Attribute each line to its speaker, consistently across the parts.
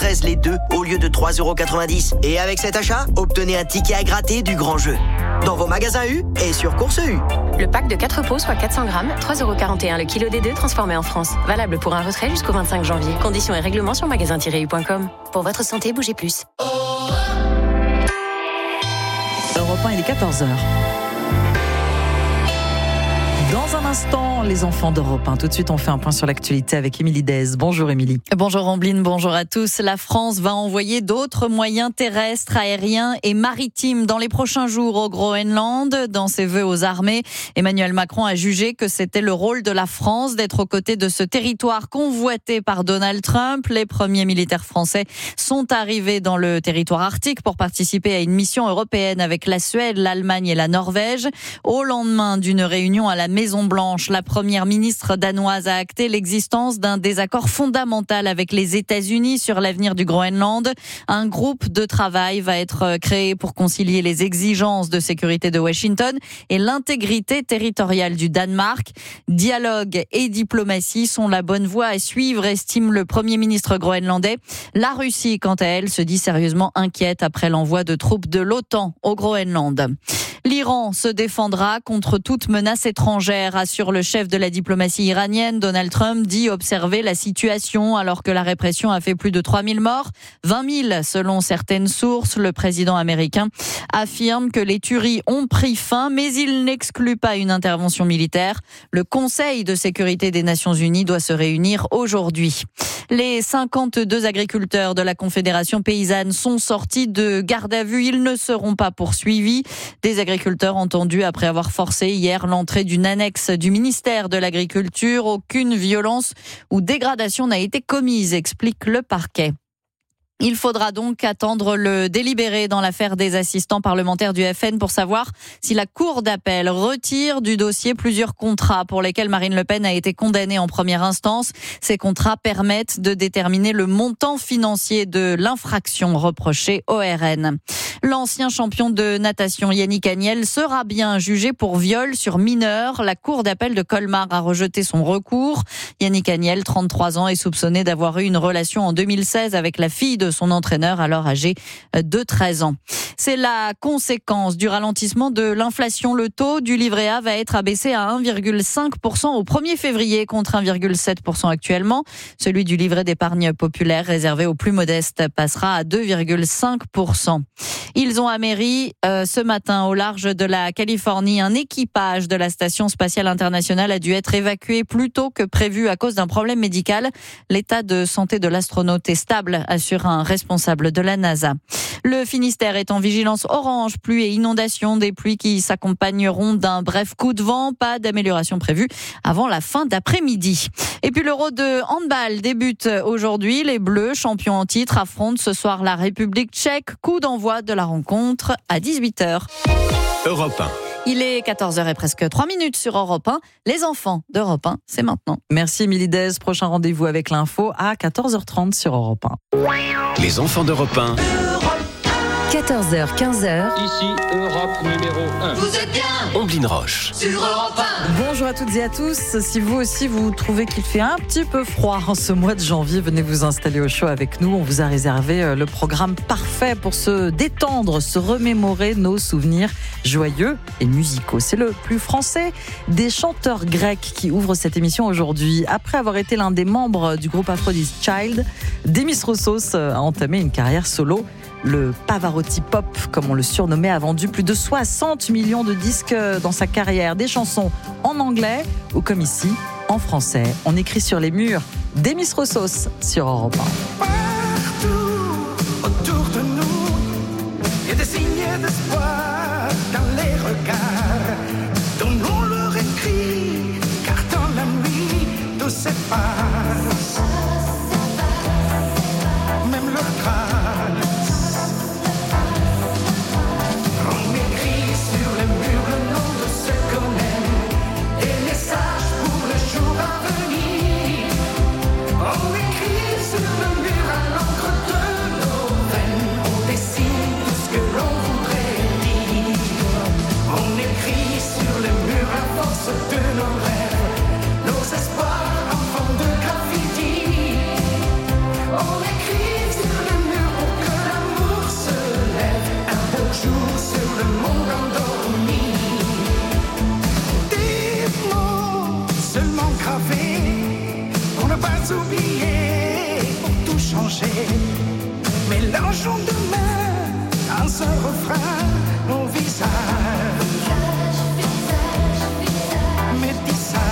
Speaker 1: 13 les deux au lieu de 3,90 €. Et avec cet achat, obtenez un ticket à gratter du grand jeu. Dans vos magasins U et sur Course U.
Speaker 2: Le pack de 4 pots, soit 400 grammes, 3,41 € le kilo des deux transformés en France. Valable pour un retrait jusqu'au 25 janvier. Conditions et règlements sur magasin-u.com. Pour votre santé, bougez plus.
Speaker 3: Europe 1, il est 14h. Dans un instant, les enfants d'Europe 1. Tout de suite, on fait un point sur l'actualité avec Émilie Dez. Bonjour Émilie.
Speaker 4: Bonjour Ambline, bonjour à tous. La France va envoyer d'autres moyens terrestres, aériens et maritimes dans les prochains jours au Groenland. Dans ses vœux aux armées, Emmanuel Macron a jugé que c'était le rôle de la France d'être aux côtés de ce territoire convoité par Donald Trump. Les premiers militaires français sont arrivés dans le territoire arctique pour participer à une mission européenne avec la Suède, l'Allemagne et la Norvège. Au lendemain d'une réunion à la Maison-Blanche, la première ministre danoise a acté l'existence d'un désaccord fondamental avec les États-Unis sur l'avenir du Groenland. Un groupe de travail va être créé pour concilier les exigences de sécurité de Washington et l'intégrité territoriale du Danemark. Dialogue et diplomatie sont la bonne voie à suivre, estime le Premier ministre groenlandais. La Russie, quant à elle, se dit sérieusement inquiète après l'envoi de troupes de l'OTAN au Groenland. L'Iran se défendra contre toute menace étrangère, assure le chef de la diplomatie iranienne. Donald Trump dit observer la situation alors que la répression a fait plus de 3000 morts, 20 000 selon certaines sources. Le président américain affirme que les tueries ont pris fin, mais il n'exclut pas une intervention militaire. Le Conseil de sécurité des Nations Unies doit se réunir aujourd'hui. Les 52 agriculteurs de la Confédération paysanne sont sortis de garde à vue. Ils ne seront pas poursuivis. Des agriculteurs entendus après avoir forcé hier l'entrée d'une annexe du ministère de l'Agriculture. Aucune violence ou dégradation n'a été commise, explique le parquet. Il faudra donc attendre le délibéré dans l'affaire des assistants parlementaires du FN pour savoir si la Cour d'appel retire du dossier plusieurs contrats pour lesquels Marine Le Pen a été condamnée en première instance. Ces contrats permettent de déterminer le montant financier de l'infraction reprochée au RN. L'ancien champion de natation Yannick Agnel sera bien jugé pour viol sur mineur. La Cour d'appel de Colmar a rejeté son recours. Yannick Agnel, 33 ans, est soupçonné d'avoir eu une relation en 2016 avec la fille de son entraîneur, alors âgé de 13 ans. C'est la conséquence du ralentissement de l'inflation. Le taux du livret A va être abaissé à 1,5% au 1er février contre 1,7% actuellement. Celui du livret d'épargne populaire réservé aux plus modestes passera à 2,5%. Ils ont améri ce matin au large de la Californie. Un équipage de la Station spatiale internationale a dû être évacué plus tôt que prévu à cause d'un problème médical. L'état de santé de l'astronaute est stable, assure un responsable de la NASA. Le Finistère est en vigilance orange, pluie et inondations, des pluies qui s'accompagneront d'un bref coup de vent. Pas d'amélioration prévue avant la fin d'après-midi. Et puis l'Euro de handball débute aujourd'hui. Les Bleus, champions en titre, affrontent ce soir la République tchèque. Coup d'envoi de la rencontre à 18h.
Speaker 5: Europe 1.
Speaker 4: Il est 14h et presque 3 minutes sur Europe 1. Les enfants d'Europe 1, c'est maintenant.
Speaker 3: Merci Émilie Dez. Prochain rendez-vous avec l'info à 14h30 sur Europe 1.
Speaker 5: Les enfants d'Europe 1.
Speaker 2: 14h, 15h.
Speaker 6: Ici, Europe numéro 1.
Speaker 7: Vous êtes bien
Speaker 5: Ambline Roche.
Speaker 7: sur Europe 1.
Speaker 3: Bonjour à toutes et à tous. Si vous aussi vous trouvez qu'il fait un petit peu froid en ce mois de janvier, venez vous installer au chaud avec nous. On vous a réservé le programme parfait pour se détendre, se remémorer nos souvenirs joyeux et musicaux. C'est le plus français des chanteurs grecs qui ouvre cette émission aujourd'hui. Après avoir été l'un des membres du groupe Aphrodite Child, Demis Roussos a entamé une carrière solo. Le Pavarotti Pop, comme on le surnommait, a vendu plus de 60 millions de disques dans sa carrière. Des chansons en anglais ou comme ici, en français. On écrit sur les murs Demis Roussos sur Europe 1.
Speaker 8: Partout autour de nous, il y a des signes d'espoir dans les regards. Donnons leur écrit, car dans la nuit, tout s'efface. Même le trace. Sur le mur à changer. Mélangeons demain un seul refrain, nos visages, métissage.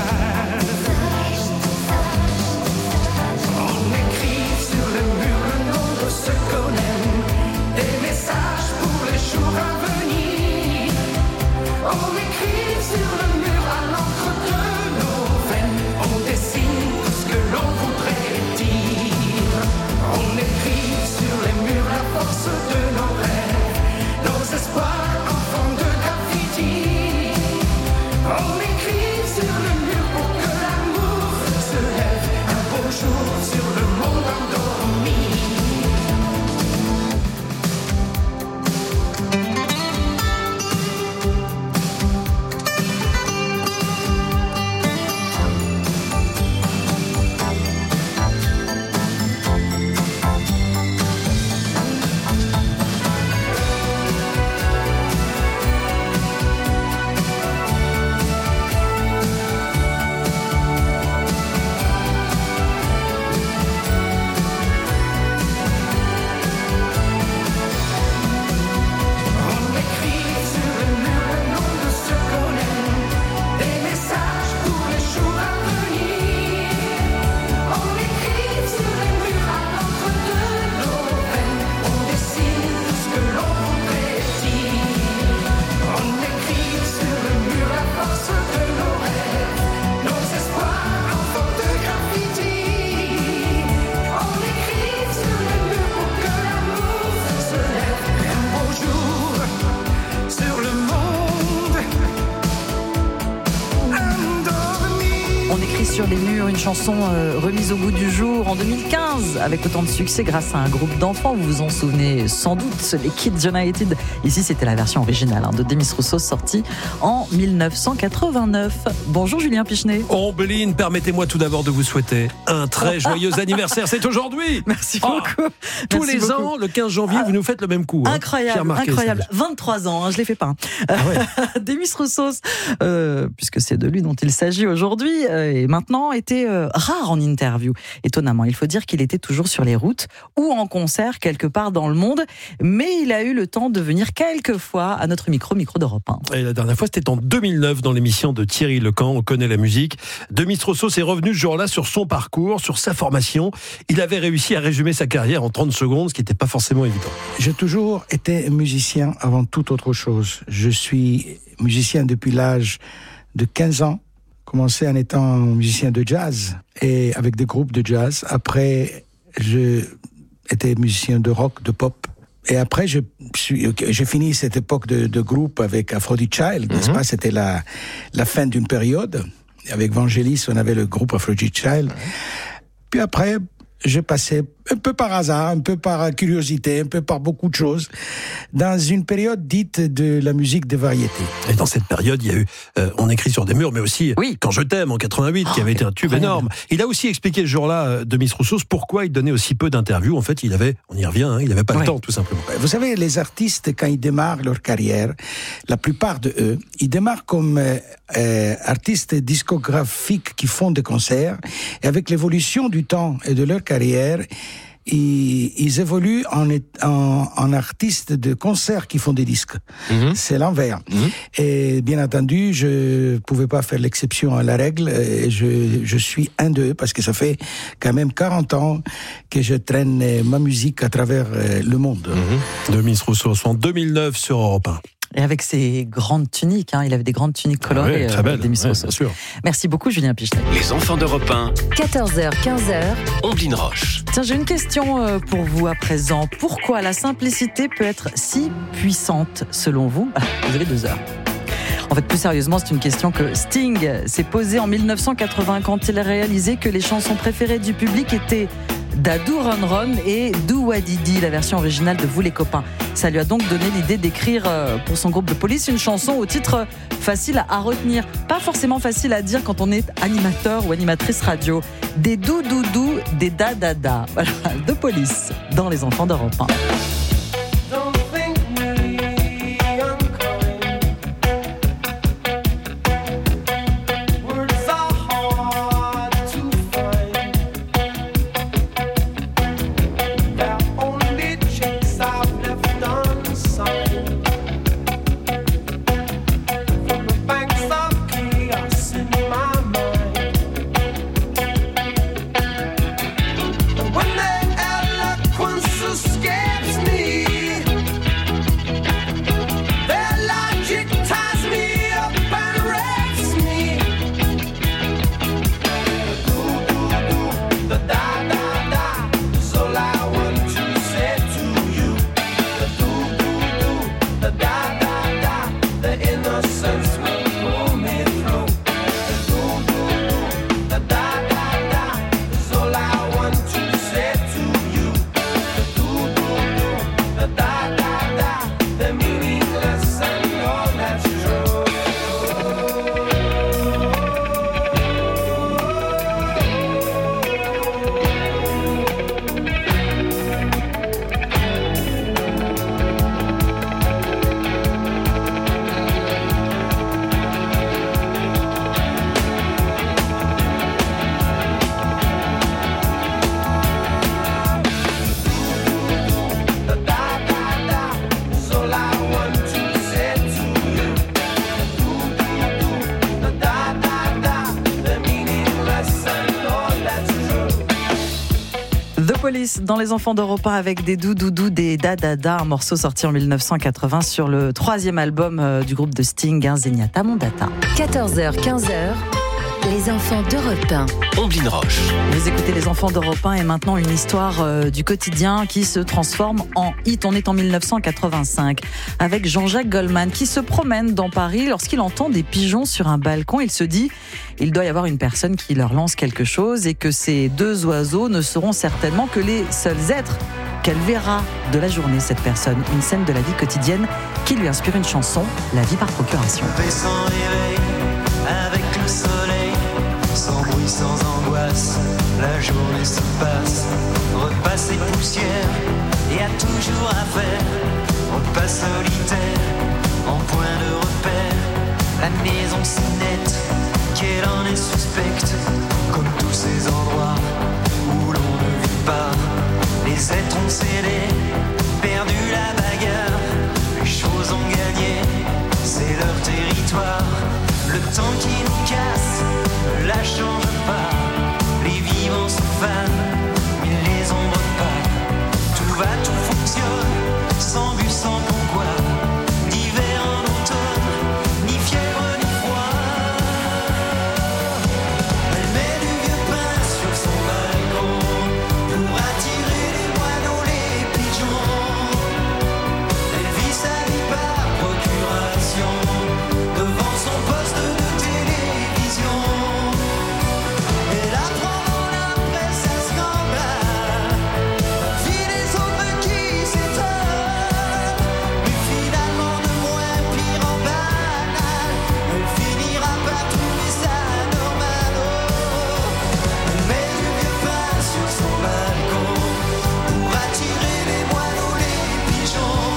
Speaker 8: On écrit sur le mur le nom de ceux qu'on aime, des messages pour les jours à venir. On écrit sur le mur à l'encre de nos veines, on dessine tout ce que l'on voudrait dire. On écrit sur les murs la force de nos rêves, nos espoirs en forme de graffiti. On écrit sur le mur pour que l'amour se lève un beau jour sur le monde endormi.
Speaker 3: Sur les murs, une chanson remise au goût du jour en 2015 avec autant de succès grâce à un groupe d'enfants. Vous vous en souvenez sans doute, les Kids United. Ici, c'était la version originale de Demis Roussos sortie en 1989. Bonjour Julien Pichenet.
Speaker 7: Ombeline, permettez-moi tout d'abord de vous souhaiter un très joyeux anniversaire. C'est aujourd'hui.
Speaker 3: Merci beaucoup.
Speaker 7: Tous les ans, le 15 janvier, vous nous faites le même coup.
Speaker 3: Incroyable, incroyable. 23 ans, je ne les fais pas. Demis Roussos, puisque c'est de lui dont il s'agit aujourd'hui, et maintenant était rare en interview. Étonnamment, il faut dire qu'il était toujours sur les routes ou en concert quelque part dans le monde, mais il a eu le temps de venir quelques fois à notre micro d'Europe 1.
Speaker 7: Et la dernière fois, c'était en 2009 dans l'émission de Thierry Lecamp, On connaît la musique. Demis Roussos est revenu ce jour-là sur son parcours, sur sa formation. Il avait réussi à résumer sa carrière en 30 secondes, ce qui n'était pas forcément évident.
Speaker 9: J'ai toujours été musicien avant toute autre chose. Je suis musicien depuis l'âge de 15 ans. Commencé en étant musicien de jazz et avec des groupes de jazz. Après, j'ai été musicien de rock, de pop. Et après, j'ai fini cette époque de groupe avec Aphrodite Child, n'est-ce pas? C'était la fin d'une période. Avec Vangelis, on avait le groupe Aphrodite Child. Puis après, j'ai passé un peu par hasard, un peu par curiosité, un peu par beaucoup de choses, dans une période dite de la musique de variété.
Speaker 7: Et dans cette période, il y a eu On écrit sur des murs, mais aussi Quand je t'aime en 88, qui avait été un tube énorme. Il a aussi expliqué ce jour-là, Demis Roussos, pourquoi il donnait aussi peu d'interviews. En fait, il avait, on y revient, il n'avait pas le temps, tout simplement.
Speaker 9: Vous savez, les artistes, quand ils démarrent leur carrière, la plupart de eux, ils démarrent comme artistes discographiques qui font des concerts, et avec l'évolution du temps et de leur carrière, ils évoluent en artistes de concert qui font des disques. C'est l'envers. Et bien entendu, je pouvais pas faire l'exception à la règle. Et je suis un d'eux parce que ça fait quand même 40 ans que je traîne ma musique à travers le monde.
Speaker 7: Demis Roussos en 2009 sur Europe 1.
Speaker 3: Et avec ses grandes tuniques, il avait des grandes tuniques colorées.
Speaker 7: Très belle,
Speaker 3: Demis Roussos.
Speaker 7: bien sûr.
Speaker 3: Merci beaucoup Julien Pichenet.
Speaker 5: Les enfants d'Europe 1.
Speaker 2: 14h, 15h.
Speaker 5: Omblin Roche.
Speaker 3: Tiens, j'ai une question pour vous à présent. Pourquoi la simplicité peut être si puissante selon vous? Vous avez 2 heures. En fait, plus sérieusement, c'est une question que Sting s'est posée en 1980 quand il a réalisé que les chansons préférées du public étaient Dadou Run Run et Do Wadidi, la version originale de Vous les copains. Ça lui a donc donné l'idée d'écrire pour son groupe de police une chanson au titre facile à retenir. Pas forcément facile à dire quand on est animateur ou animatrice radio. Des dou-dou-dou, des da-da-da. Voilà, de police dans Les Enfants d'Europe 1. tous dans les enfants d'Europe 1 avec des doudous, des dadada, un morceau sorti en 1980 sur le 3e album du groupe de Sting, Zenyatta Mondata.
Speaker 2: 14h, 15h, les enfants d'Europe 1.
Speaker 5: Omblin Roche.
Speaker 3: Vous écoutez les enfants d'Europe 1 et maintenant une histoire du quotidien qui se transforme en hit. On est en 1985 avec Jean-Jacques Goldman qui se promène dans Paris lorsqu'il entend des pigeons sur un balcon. Il se dit il doit y avoir une personne qui leur lance quelque chose et que ces deux oiseaux ne seront certainement que les seuls êtres qu'elle verra de la journée, cette personne. Une scène de la vie quotidienne qui lui inspire une chanson, La vie par procuration.
Speaker 10: Sans réveil, avec le soleil, sans bruit, sans angoisse, la journée se passe. Repas et poussière, y a toujours à faire. Repas solitaire, en point de repère. La maison si nette, qu'elle en est suspecte. Comme tous ces endroits où l'on ne vit pas. Les êtres ont cédé, perdu la bagarre. Les choses ont gagné, c'est leur territoire. Le temps qui nous casse ne la change pas. Les vivants se fanent, mais les ombres pas. Tout va, tout fonctionne, sans but, sans pourquoi. D'hiver en automne, ni fièvre ni froid. Elle met du vieux pain sur son balcon pour attirer les moineaux, les pigeons. Elle vit sa vie par procuration devant son poste de télévision. Elle apprend dans la presse un scandale, vit les autres qui s'étonnent, mais finalement de moins pire en banal, elle finira par trouver ça normal. Elle met du vieux pain sur son balcon pour attirer les moineaux, les pigeons.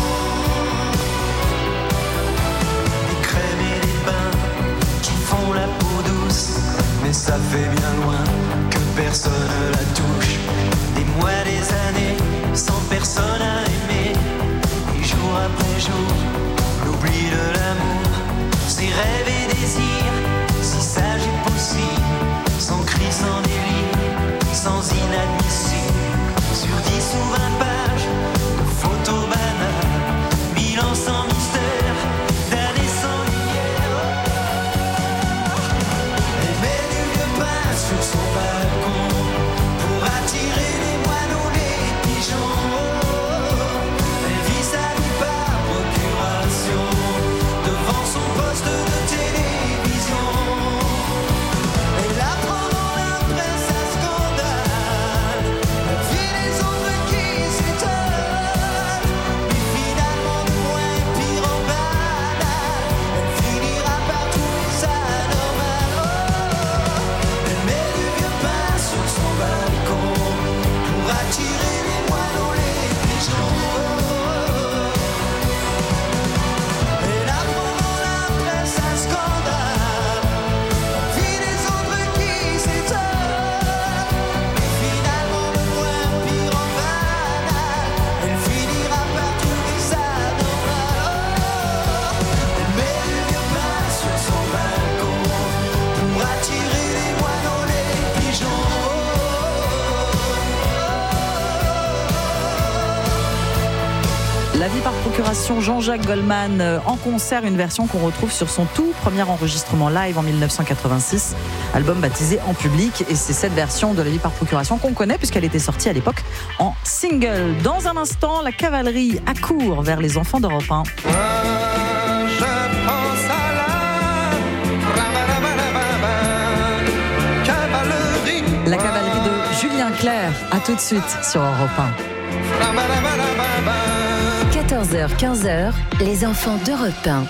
Speaker 10: Des crèmes et des bains qui font la peau douce, mais ça fait bien loin que personne la touche. Des mois, des années, sans personne à aimer. Et jour après jour, l'oubli de l'amour, ses rêves et désirs, si sage et possible, sans cri, sans délire, sans inadmissible. Sur 10 ou 20 pages de photos banales, bilan sans mystère, d'années sans lumière. Elle met du vieux pain sur son balcon pour attirer les moineaux, les pigeons. Elle vit sa vie par procuration devant son poste de télévision. Elle apprend dans la presse un scandale, elle vit les autres qui s'étonnent, mais finalement de moins pire en banal, elle finira par trouver ça normal. Elle met du vieux pain sur son balcon pour attirer les moineaux, les pigeons. Elle apprend dans la presse un scandale, vit les autres qui s'étonnent, mais finalement de moins pire en banal, elle finira par trouver ça normal. Elle met du vieux pain sur son balcon pour attirer les moineaux, les pigeons.
Speaker 3: La vie par procuration, Jean-Jacques Goldman en concert, une version qu'on retrouve sur son tout premier enregistrement live en 1986, album baptisé En public, et c'est cette version de La vie par procuration qu'on connaît puisqu'elle était sortie à l'époque en single. Dans un instant, la cavalerie accourt vers les enfants d'Europe 1.
Speaker 8: Je pense à la cavalerie.
Speaker 3: La cavalerie de Julien Clerc, à tout de suite sur Europe
Speaker 2: 14h, 15h, les enfants d'Europe 1.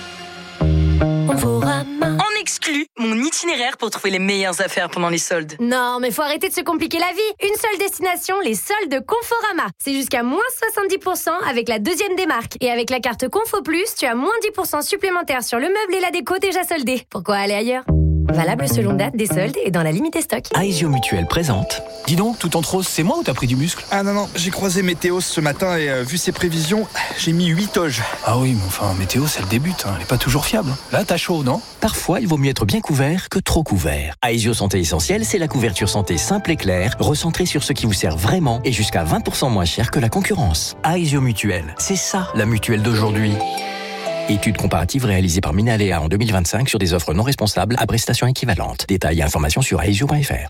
Speaker 11: En exclu, mon itinéraire pour trouver les meilleures affaires pendant les soldes.
Speaker 12: Non, mais faut arrêter de se compliquer la vie. Une seule destination, les soldes Conforama. C'est jusqu'à moins 70% avec la deuxième des marques. Et avec la carte Confo Plus, tu as moins 10% supplémentaire sur le meuble et la déco déjà soldés. Pourquoi aller ailleurs ? Valable selon date des soldes et dans la limite des stocks.
Speaker 5: Aesio Mutuelle présente. Dis donc, tout en rose, c'est moi ou t'as pris du muscle?
Speaker 13: Ah non, j'ai croisé Météos ce matin et vu ses prévisions, j'ai mis 8 oges.
Speaker 5: Ah oui, mais enfin, Météos, elle débute, elle est pas toujours fiable. Là, t'as chaud, non? Parfois, il vaut mieux être bien couvert que trop couvert. Aesio Santé Essentielle, c'est la couverture santé simple et claire, recentrée sur ce qui vous sert vraiment et jusqu'à 20% moins cher que la concurrence. Aesio Mutuelle, c'est ça, la mutuelle d'aujourd'hui. Étude comparative réalisée par Minalea en 2025 sur des offres non responsables à prestations équivalentes. Détails et informations sur aesio.fr.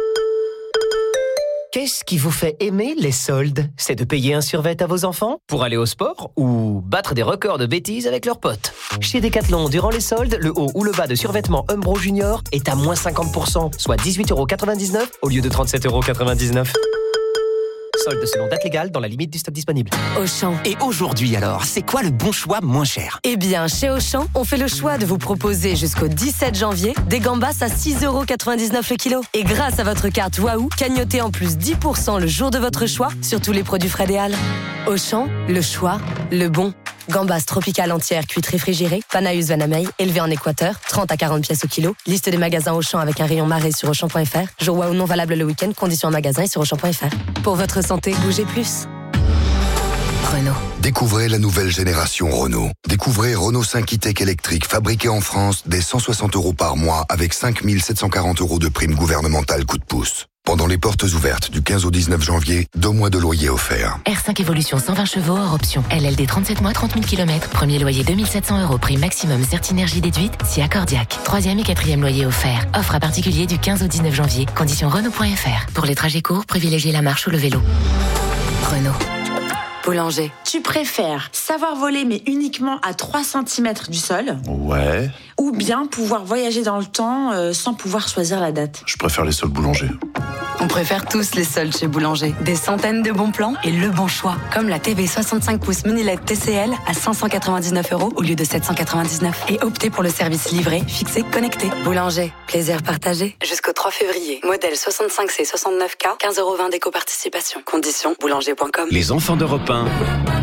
Speaker 14: Qu'est-ce qui vous fait aimer les soldes? C'est de payer un survêt à vos enfants pour aller au sport ou battre des records de bêtises avec leurs potes? Chez Decathlon, durant les soldes, le haut ou le bas de survêtement Umbro Junior est à moins 50%, soit 18,99€ au lieu de 37,99€. Solde selon date légale dans la limite du stock disponible.
Speaker 15: Auchan.
Speaker 16: Et aujourd'hui alors, c'est quoi le bon choix moins cher?
Speaker 15: Eh bien, chez Auchan, on fait le choix de vous proposer jusqu'au 17 janvier des gambas à 6,99€ le kilo. Et grâce à votre carte Waouh, cagnotez en plus 10% le jour de votre choix sur tous les produits Frédéal. Auchan, le choix, le bon. Gambas tropicales entières cuites réfrigérées, Panaeus Vanamei, élevées en Équateur, 30 à 40 pièces au kilo. Liste des magasins Auchan avec un rayon marée sur Auchan.fr. Jour Waouh non valable le week-end, conditions en magasin et sur Auchan.fr. Pour votre santé, bougez plus. Renault.
Speaker 17: Découvrez la nouvelle génération Renault. Découvrez Renault 5 e-Tech électrique fabriqué en France dès 160€ par mois avec 5 740€ de prime gouvernementale coup de pouce. Pendant les portes ouvertes du 15 au 19 janvier, 2 mois de loyer offerts.
Speaker 2: R5 Evolution 120 chevaux hors option. LLD 37 mois, 30 000 km. Premier loyer 2700€. Prime maximum Certinergie déduite si accordiaque. 3e et 4e loyer offert. Offre à particulier du 15 au 19 janvier. Conditions Renault.fr. Pour les trajets courts, privilégiez la marche ou le vélo. Renault.
Speaker 15: Boulanger.
Speaker 18: Tu préfères savoir voler mais uniquement à 3 cm du sol?
Speaker 19: Ouais.
Speaker 18: Ou bien pouvoir voyager dans le temps sans pouvoir choisir la date?
Speaker 19: Je préfère les soldes Boulanger.
Speaker 15: On préfère tous les soldes chez Boulanger. Des centaines de bons plans et le bon choix. Comme la TV 65 pouces mini LED TCL à 599€ au lieu de 799. Et optez pour le service livré, fixé, connecté. Boulanger, plaisir partagé. Jusqu'au 3 février. Modèle 65C 69K, 15,20€ d'éco-participation. Conditions, boulanger.com.
Speaker 5: Les enfants d'Europe 1.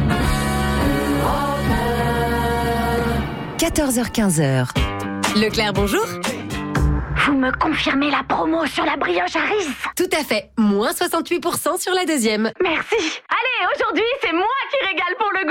Speaker 15: 14h-15h.
Speaker 12: Leclerc, bonjour.
Speaker 20: Vous me confirmez la promo sur la brioche Harris?
Speaker 12: Tout à fait. Moins 68% sur la deuxième.
Speaker 20: Merci. Allez, aujourd'hui, c'est moi qui régale pour le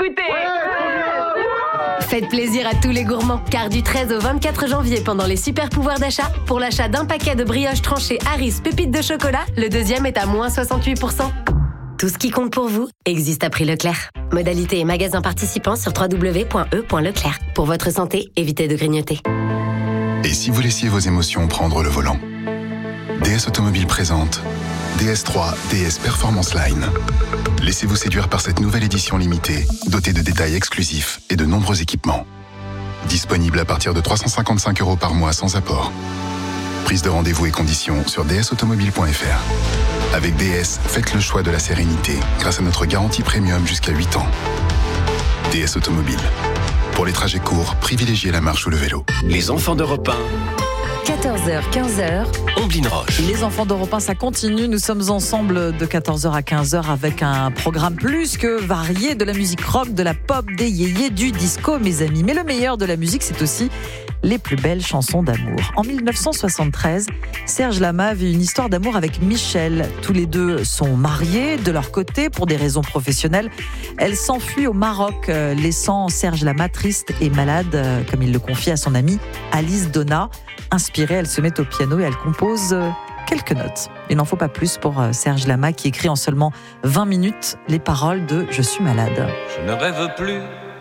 Speaker 20: goûter.
Speaker 12: Faites plaisir à tous les gourmands, car du 13 au 24 janvier, pendant les super pouvoirs d'achat, pour l'achat d'un paquet de brioches tranchées Harris pépites de chocolat, le deuxième est à moins 68%. Tout ce qui compte pour vous existe à prix Leclerc. Modalité et magasins participants sur www.e.leclerc. Pour votre santé, évitez de grignoter.
Speaker 21: Et si vous laissiez vos émotions prendre le volant? DS Automobile présente DS3 DS Performance Line. Laissez-vous séduire par cette nouvelle édition limitée, dotée de détails exclusifs et de nombreux équipements. Disponible à partir de 355€ par mois sans apport. Prise de rendez-vous et conditions sur dsautomobile.fr. Avec DS, faites le choix de la sérénité grâce à notre garantie premium jusqu'à 8 ans. DS Automobile. Pour les trajets courts, privilégiez la marche ou le vélo.
Speaker 5: Les enfants d'Europe 1.
Speaker 3: 14h, 15h.
Speaker 5: Omblin Roche.
Speaker 3: Les enfants d'Europe 1, ça continue. Nous sommes ensemble de 14h à 15h avec un programme plus que varié, de la musique rock, de la pop, des yéyés, du disco, mes amis. Mais le meilleur de la musique, c'est aussi les plus belles chansons d'amour. En 1973, Serge Lama vit une histoire d'amour avec Michel. Tous les deux sont mariés. De leur côté, pour des raisons professionnelles, elle s'enfuit au Maroc, laissant Serge Lama triste et malade, comme il le confie à son amie Alice Donna. Inspirée, elle se met au piano et elle compose quelques notes. Il n'en faut pas plus pour Serge Lama, qui écrit en seulement 20 minutes les paroles de « Je suis malade ».
Speaker 22: Je ne rêve plus,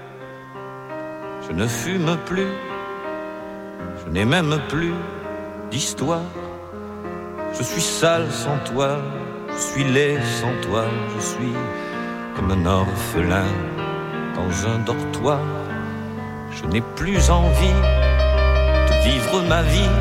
Speaker 22: je ne fume plus, je n'ai même plus d'histoire. Je suis sale sans toi, je suis laid sans toi, je suis comme un orphelin dans un dortoir. Je n'ai plus envie de vivre ma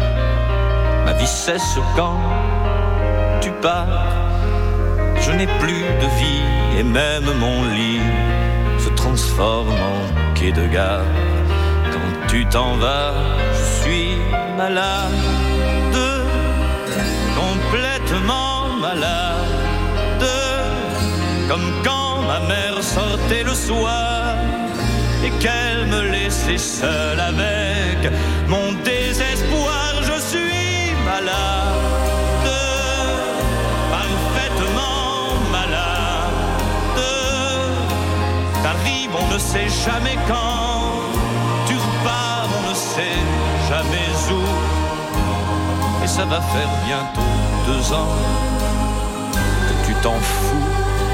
Speaker 22: vie cesse quand tu pars. Je n'ai plus de vie et même mon lit se transforme en quai de gare. Quand tu t'en vas, je suis malade, complètement malade, comme quand ma mère sortait le soir et qu'elle me laissait seule avec mon désespoir. Je suis malade, parfaitement malade. T'arrives, on ne sait jamais quand, tu repars, on ne sait jamais où. Et ça va faire bientôt 2 ans que tu t'en fous.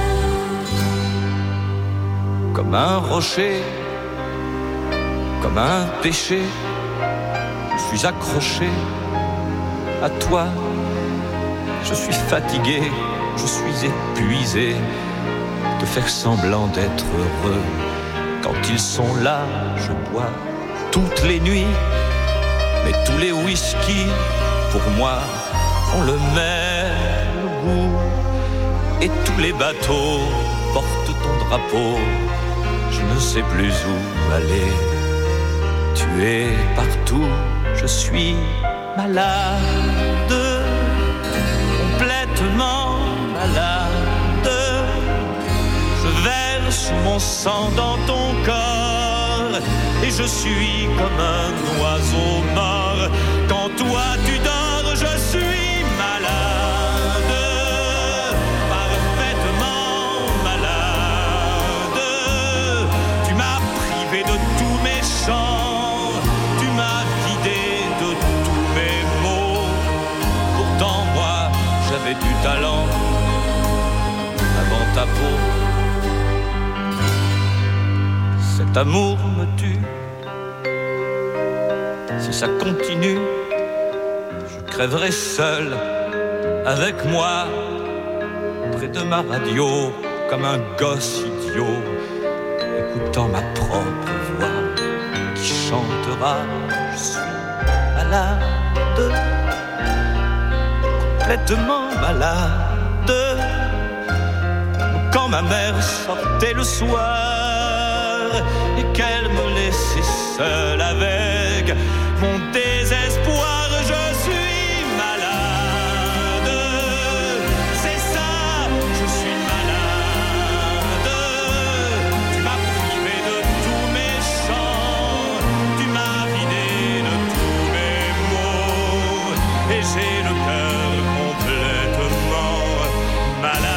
Speaker 22: Comme un rocher, comme un péché, je suis accroché à toi. Je suis fatigué, je suis épuisé de faire semblant d'être heureux. Quand ils sont là, je bois toutes les nuits, mais tous les whisky, pour moi, ont le même goût. Et tous les bateaux portent ton drapeau, je ne sais plus où aller. Tu es partout, je suis malade, complètement malade. Je verse mon sang dans ton corps et je suis comme un oiseau mort. Quand toi tu dors, je suis malade, parfaitement malade. Tu m'as privé de tous mes chants, tu m'as vidé de tous mes mots. Pourtant moi, j'avais du talent avant ta peau. Cet amour me tue. Si ça continue, je crèverai seul avec moi près de ma radio comme un gosse idiot, écoutant ma propre voix qui chantera. Je suis malade, complètement malade. Quand ma mère sortait le soir et qu'elle me laissait seul avec mon désespoir, je suis malade. C'est ça, je suis malade. Tu m'as privé de tous mes chants, tu m'as vidé de tous mes mots, et j'ai le cœur complètement malade.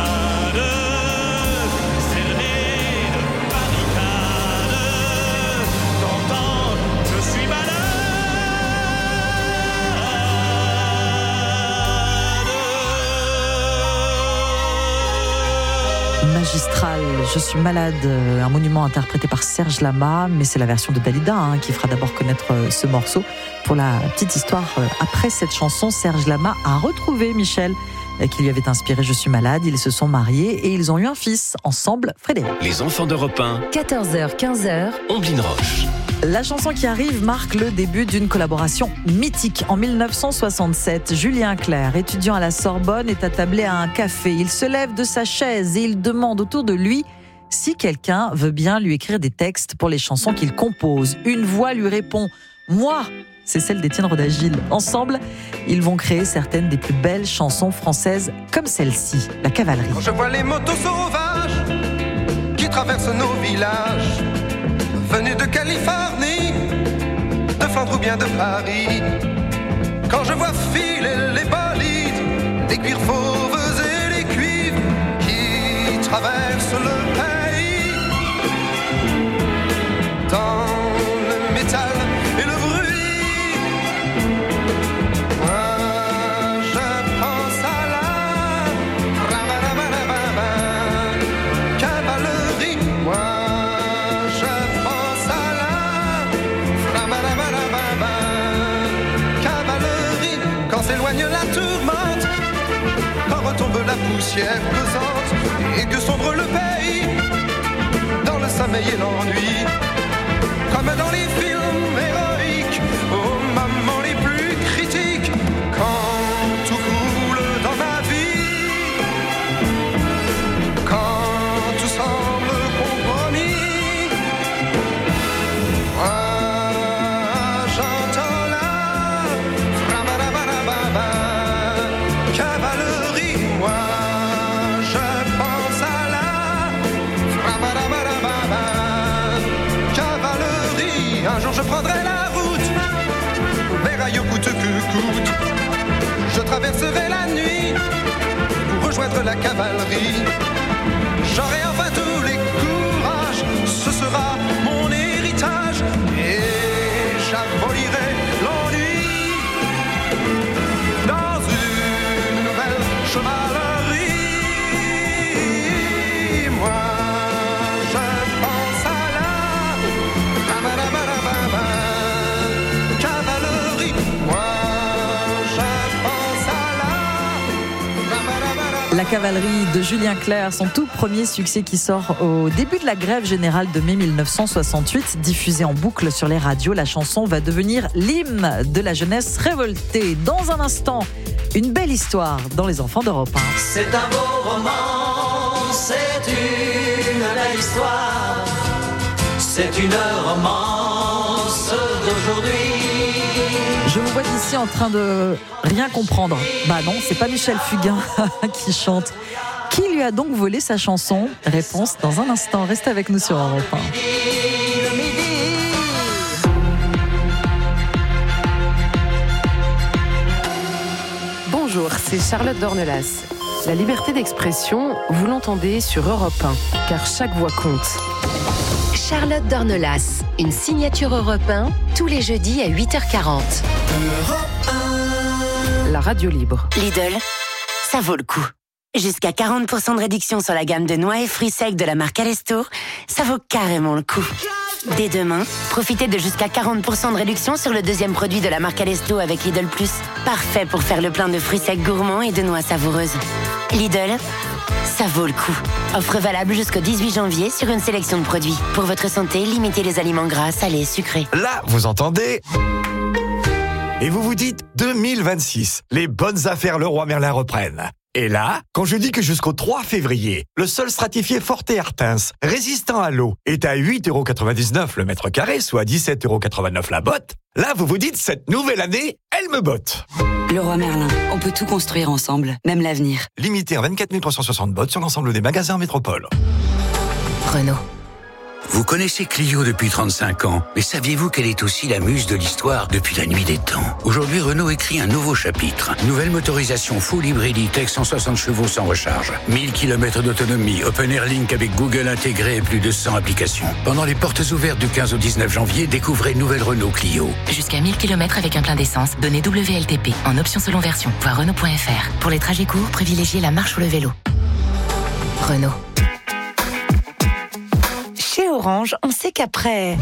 Speaker 3: Magistral, je suis malade, un monument interprété par Serge Lama, mais c'est la version de Dalida qui fera d'abord connaître ce morceau. Pour la petite histoire, après cette chanson, Serge Lama a retrouvé Michel, qui lui avait inspiré Je suis malade. Ils se sont mariés et ils ont eu un fils ensemble, Frédéric.
Speaker 5: Les enfants d'Europe 1,
Speaker 15: 14h, 15h,
Speaker 5: Omblin Roche.
Speaker 3: La chanson qui arrive marque le début d'une collaboration mythique. En 1967, Julien Clerc, étudiant à la Sorbonne, est attablé à un café. Il se lève de sa chaise et il demande autour de lui si quelqu'un veut bien lui écrire des textes pour les chansons qu'il compose. Une voix lui répond « Moi !» C'est celle d'Étienne Rodagil. Ensemble, ils vont créer certaines des plus belles chansons françaises comme celle-ci, La Cavalerie.
Speaker 8: Quand je vois les motos sauvages qui traversent nos villages, venus de Californie, de Flandre ou bien de Paris. Quand je vois filer les bolides, des cuirs fauves et les cuivres qui traversent le pays, dans le métal et le bruit, moi je pense à la cavalerie. Moi s'éloigne la tourmente, quand retombe la poussière pesante et que sombre le pays dans le sommeil et l'ennui, comme dans les films héroïques aux moments les plus critiques, quand tout coule dans ma vie, quand tout semble compromis. Cavalerie, moi je pense à la cavalerie. Un jour je prendrai la route vers ailleurs coûte que coûte, traverserai la nuit pour rejoindre la cavalerie. J'aurai enfin tous les courages, ce sera mon héritage et j'abolirai l'ennui dans une nouvelle chevalerie. Moi, je pense à la cavalerie. Moi, je pense à
Speaker 3: La cavalerie de Julien Clerc, son tout premier succès qui sort au début de la grève générale de mai 1968. Diffusée en boucle sur les radios, la chanson va devenir l'hymne de la jeunesse révoltée. Dans un instant, une belle histoire dans Les Enfants d'Europe 1.
Speaker 10: C'est un beau roman, c'est une belle histoire, c'est une romance d'aujourd'hui.
Speaker 3: Je vous vois d'ici en train de rien comprendre. Bah non, c'est pas Michel Fugain qui chante. Qui lui a donc volé sa chanson? Réponse dans un instant. Restez avec nous sur Europe 1.
Speaker 1: Bonjour, c'est Charlotte Dornelas. La liberté d'expression, vous l'entendez sur Europe 1, car chaque voix compte.
Speaker 19: Charlotte Dornelas, une signature Europe 1, tous les jeudis à 8h40.
Speaker 1: La radio libre.
Speaker 23: Lidl, ça vaut le coup. Jusqu'à 40% de réduction sur la gamme de noix et fruits secs de la marque Alestour, ça vaut carrément le coup. Dès demain, profitez de jusqu'à 40% de réduction sur le deuxième produit de la marque Alesto avec Lidl Plus. Parfait pour faire le plein de fruits secs gourmands et de noix savoureuses. Lidl, ça vaut le coup. Offre valable jusqu'au 18 janvier sur une sélection de produits. Pour votre santé, limitez les aliments gras, salés, sucrés.
Speaker 24: Là, vous entendez ? Et vous vous dites 2026, les bonnes affaires Leroy Merlin reprennent. Et là, quand je dis que jusqu'au 3 février, le sol stratifié Forte Artens, résistant à l'eau, est à 8,99€ le mètre carré, soit 17,89€ la botte, là vous vous dites cette nouvelle année, elle me botte.
Speaker 25: Leroy Merlin, on peut tout construire ensemble, même l'avenir.
Speaker 24: Limité à 24 360 bottes sur l'ensemble des magasins en métropole.
Speaker 2: Renault.
Speaker 26: Vous connaissez Clio depuis 35 ans, mais saviez-vous qu'elle est aussi la muse de l'histoire depuis la nuit des temps? Aujourd'hui, Renault écrit un nouveau chapitre. Nouvelle motorisation full hybride E-Tech 160 chevaux sans recharge. 1000 km d'autonomie, Open Air Link avec Google intégré et plus de 100 applications. Pendant les portes ouvertes du 15 au 19 janvier, découvrez nouvelle Renault Clio.
Speaker 2: Jusqu'à 1000 km avec un plein d'essence, donnez WLTP en option selon version. Voir Renault.fr. Pour les trajets courts, privilégiez la marche ou le vélo. Renault.
Speaker 23: Chez Orange, on sait qu'après...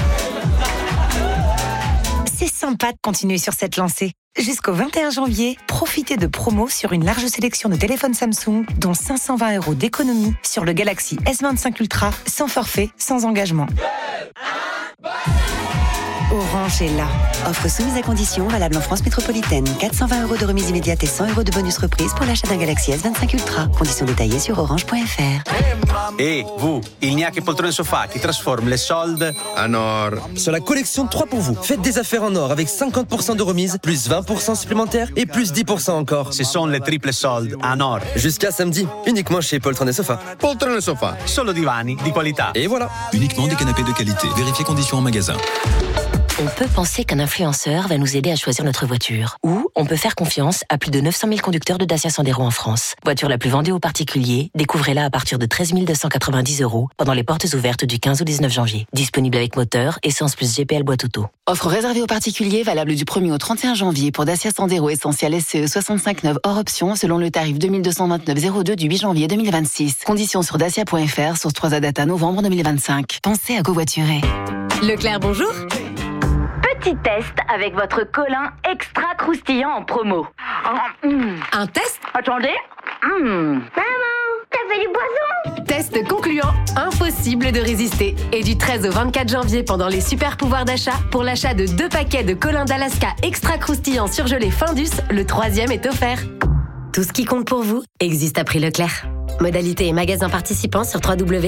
Speaker 23: C'est sympa de continuer sur cette lancée. Jusqu'au 21 janvier, profitez de promos sur une large sélection de téléphones Samsung, dont 520€ d'économie sur le Galaxy S25 Ultra, sans forfait, sans engagement. Orange est là. Offre soumise à conditions, valable en France métropolitaine. 420€ de remise immédiate et 100€ de bonus reprise pour l'achat d'un Galaxy S25 Ultra. Conditions détaillées sur orange.fr.
Speaker 27: Et vous, il n'y a que Poltrone Sofa qui transforme les soldes en or. Sur la collection 3 pour vous, faites des affaires en or avec 50% de remise, plus 20% supplémentaire et plus 10% encore. Ce sont les triples soldes en or. Jusqu'à samedi, uniquement chez Poltrone Sofa. Poltrone Sofa, solo divani di qualità. Et voilà.
Speaker 28: Uniquement des canapés de qualité. Vérifiez conditions en magasin.
Speaker 2: On peut penser qu'un influenceur va nous aider à choisir notre voiture. Ou on peut faire confiance à plus de 900 000 conducteurs de Dacia Sandero en France. Voiture la plus vendue aux particuliers, découvrez-la à partir de 13 290€ pendant les portes ouvertes du 15 au 19 janvier. Disponible avec moteur, essence plus GPL boîte auto.
Speaker 29: Offre réservée aux particuliers, valable du 1er au 31 janvier pour Dacia Sandero Essentiel SCE 65/9 hors option selon le tarif 2229,02 du 8 janvier 2026. Conditions sur dacia.fr, source 3 à date à novembre 2025. Pensez à covoiturer.
Speaker 12: Leclerc, bonjour.
Speaker 20: Petit test avec votre colin extra croustillant en promo.
Speaker 12: Un test?
Speaker 20: Attendez. Maman, t'as fait du poisson?
Speaker 12: Test concluant, impossible de résister. Et du 13 au 24 janvier, pendant les super pouvoirs d'achat, pour l'achat de 2 paquets de colin d'Alaska extra croustillant surgelé Findus, le 3e est offert.
Speaker 15: Tout ce qui compte pour vous existe à prix Leclerc. Modalité et magasins participants sur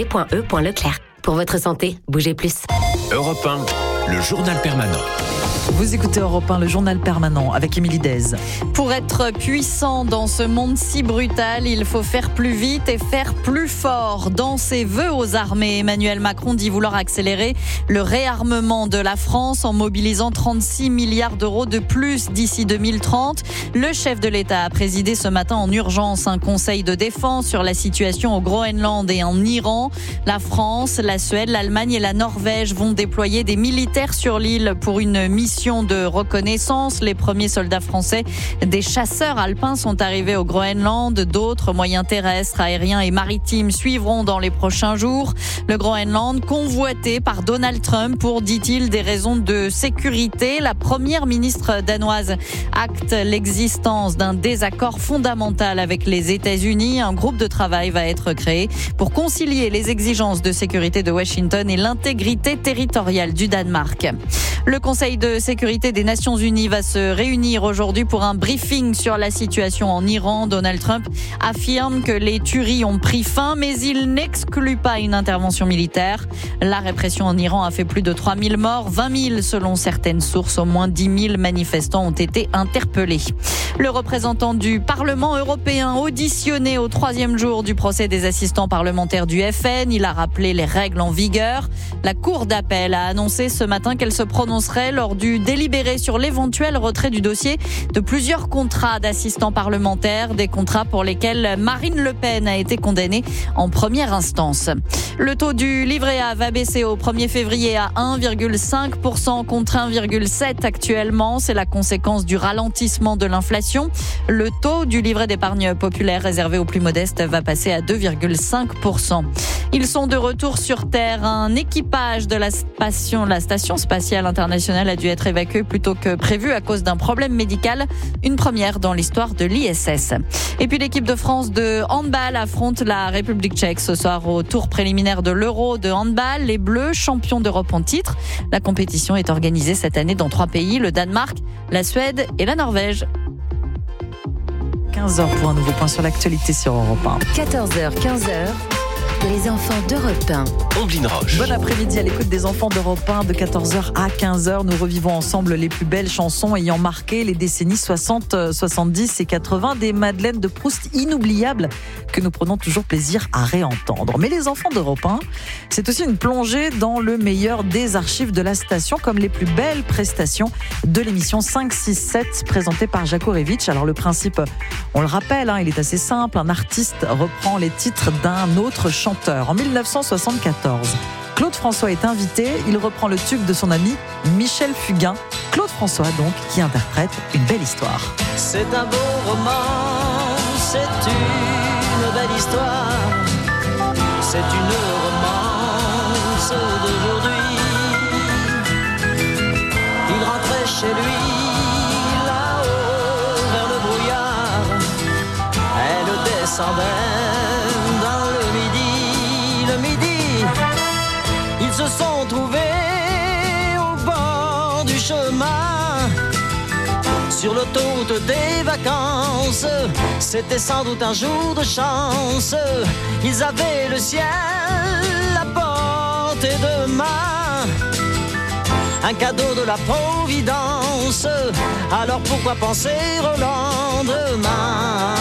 Speaker 15: www.e.leclerc. Pour votre santé, bougez plus.
Speaker 30: Europe 1, le journal permanent.
Speaker 3: Vous écoutez Europe 1, le journal permanent avec Émilie Dez.
Speaker 4: Pour être puissant dans ce monde si brutal, il faut faire plus vite et faire plus fort. Dans ses vœux aux armées, Emmanuel Macron dit vouloir accélérer le réarmement de la France en mobilisant 36 milliards d'euros de plus d'ici 2030. Le chef de l'État a présidé ce matin en urgence un conseil de défense sur la situation au Groenland et en Iran. La France, la Suède, l'Allemagne et la Norvège vont déployer des militaires sur l'île pour une mission de reconnaissance. Les premiers soldats français des chasseurs alpins sont arrivés au Groenland. D'autres moyens terrestres, aériens et maritimes suivront dans les prochains jours. Le Groenland convoité par Donald Trump pour, dit-il, des raisons de sécurité. La première ministre danoise acte l'existence d'un désaccord fondamental avec les États-Unis. Un groupe de travail va être créé pour concilier les exigences de sécurité de Washington et l'intégrité territoriale du Danemark. Le Conseil de sécurité des Nations Unies va se réunir aujourd'hui pour un briefing sur la situation en Iran. Donald Trump affirme que les tueries ont pris fin, mais il n'exclut pas une intervention militaire. La répression en Iran a fait plus de 3000 morts, 20 000 selon certaines sources. Au moins 10 000 manifestants ont été interpellés. Le représentant du Parlement européen auditionné au 3e jour du procès des assistants parlementaires du FN. Il a rappelé les règles en vigueur. La Cour d'appel a annoncé ce matin qu'elle se prononcerait lors du délibéré sur l'éventuel retrait du dossier de plusieurs contrats d'assistants parlementaires, des contrats pour lesquels Marine Le Pen a été condamnée en première instance. Le taux du livret A va baisser au 1er février à 1,5% contre 1,7% actuellement. C'est la conséquence du ralentissement de l'inflation. Le taux du livret d'épargne populaire réservé aux plus modestes va passer à 2,5%. Ils sont de retour sur Terre. Un équipage de la Station spatiale internationale a dû être évacué plus tôt que prévu à cause d'un problème médical. Une première dans l'histoire de l'ISS. Et puis l'équipe de France de handball affronte la République tchèque ce soir au tour préliminaire de l'Euro de handball. Les Bleus, champions d'Europe en titre. La compétition est organisée cette année dans 3 pays, le Danemark, la Suède et la Norvège.
Speaker 3: 15h pour un nouveau point sur l'actualité sur Europe 1.
Speaker 19: 14h, 15h. Les enfants d'Europe 1.
Speaker 5: Omblin Roche.
Speaker 3: Bon après-midi à l'écoute des enfants d'Europe 1 de 14h à 15h. Nous revivons ensemble les plus belles chansons ayant marqué les décennies 60, 70 et 80. Des Madeleines de Proust inoubliables que nous prenons toujours plaisir à réentendre. Mais les enfants d'Europe 1, c'est aussi une plongée dans le meilleur des archives de la station, comme les plus belles prestations de l'émission 5, 6, 7 présentée par Jakorevitch. Alors le principe, on le rappelle, il est assez simple. Un artiste reprend les titres d'un autre chanteur. En 1974, Claude François est invité. Il reprend le tube de son ami Michel Fugain. Claude François, donc, qui interprète Une belle histoire.
Speaker 10: C'est un beau roman, c'est une belle histoire. C'est une romance d'aujourd'hui. Il rentrait chez lui, là-haut, vers le brouillard. Elle descendait dans le midi. Ils se sont trouvés au bord du chemin, sur l'autoroute des vacances. C'était sans doute un jour de chance. Ils avaient le ciel à portée de main, un cadeau de la Providence. Alors pourquoi penser au lendemain?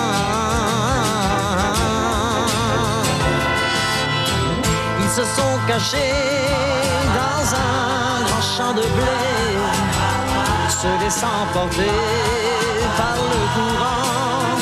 Speaker 10: Ils se sont cachés dans un grand champ de blé, se laissant porter par le courant.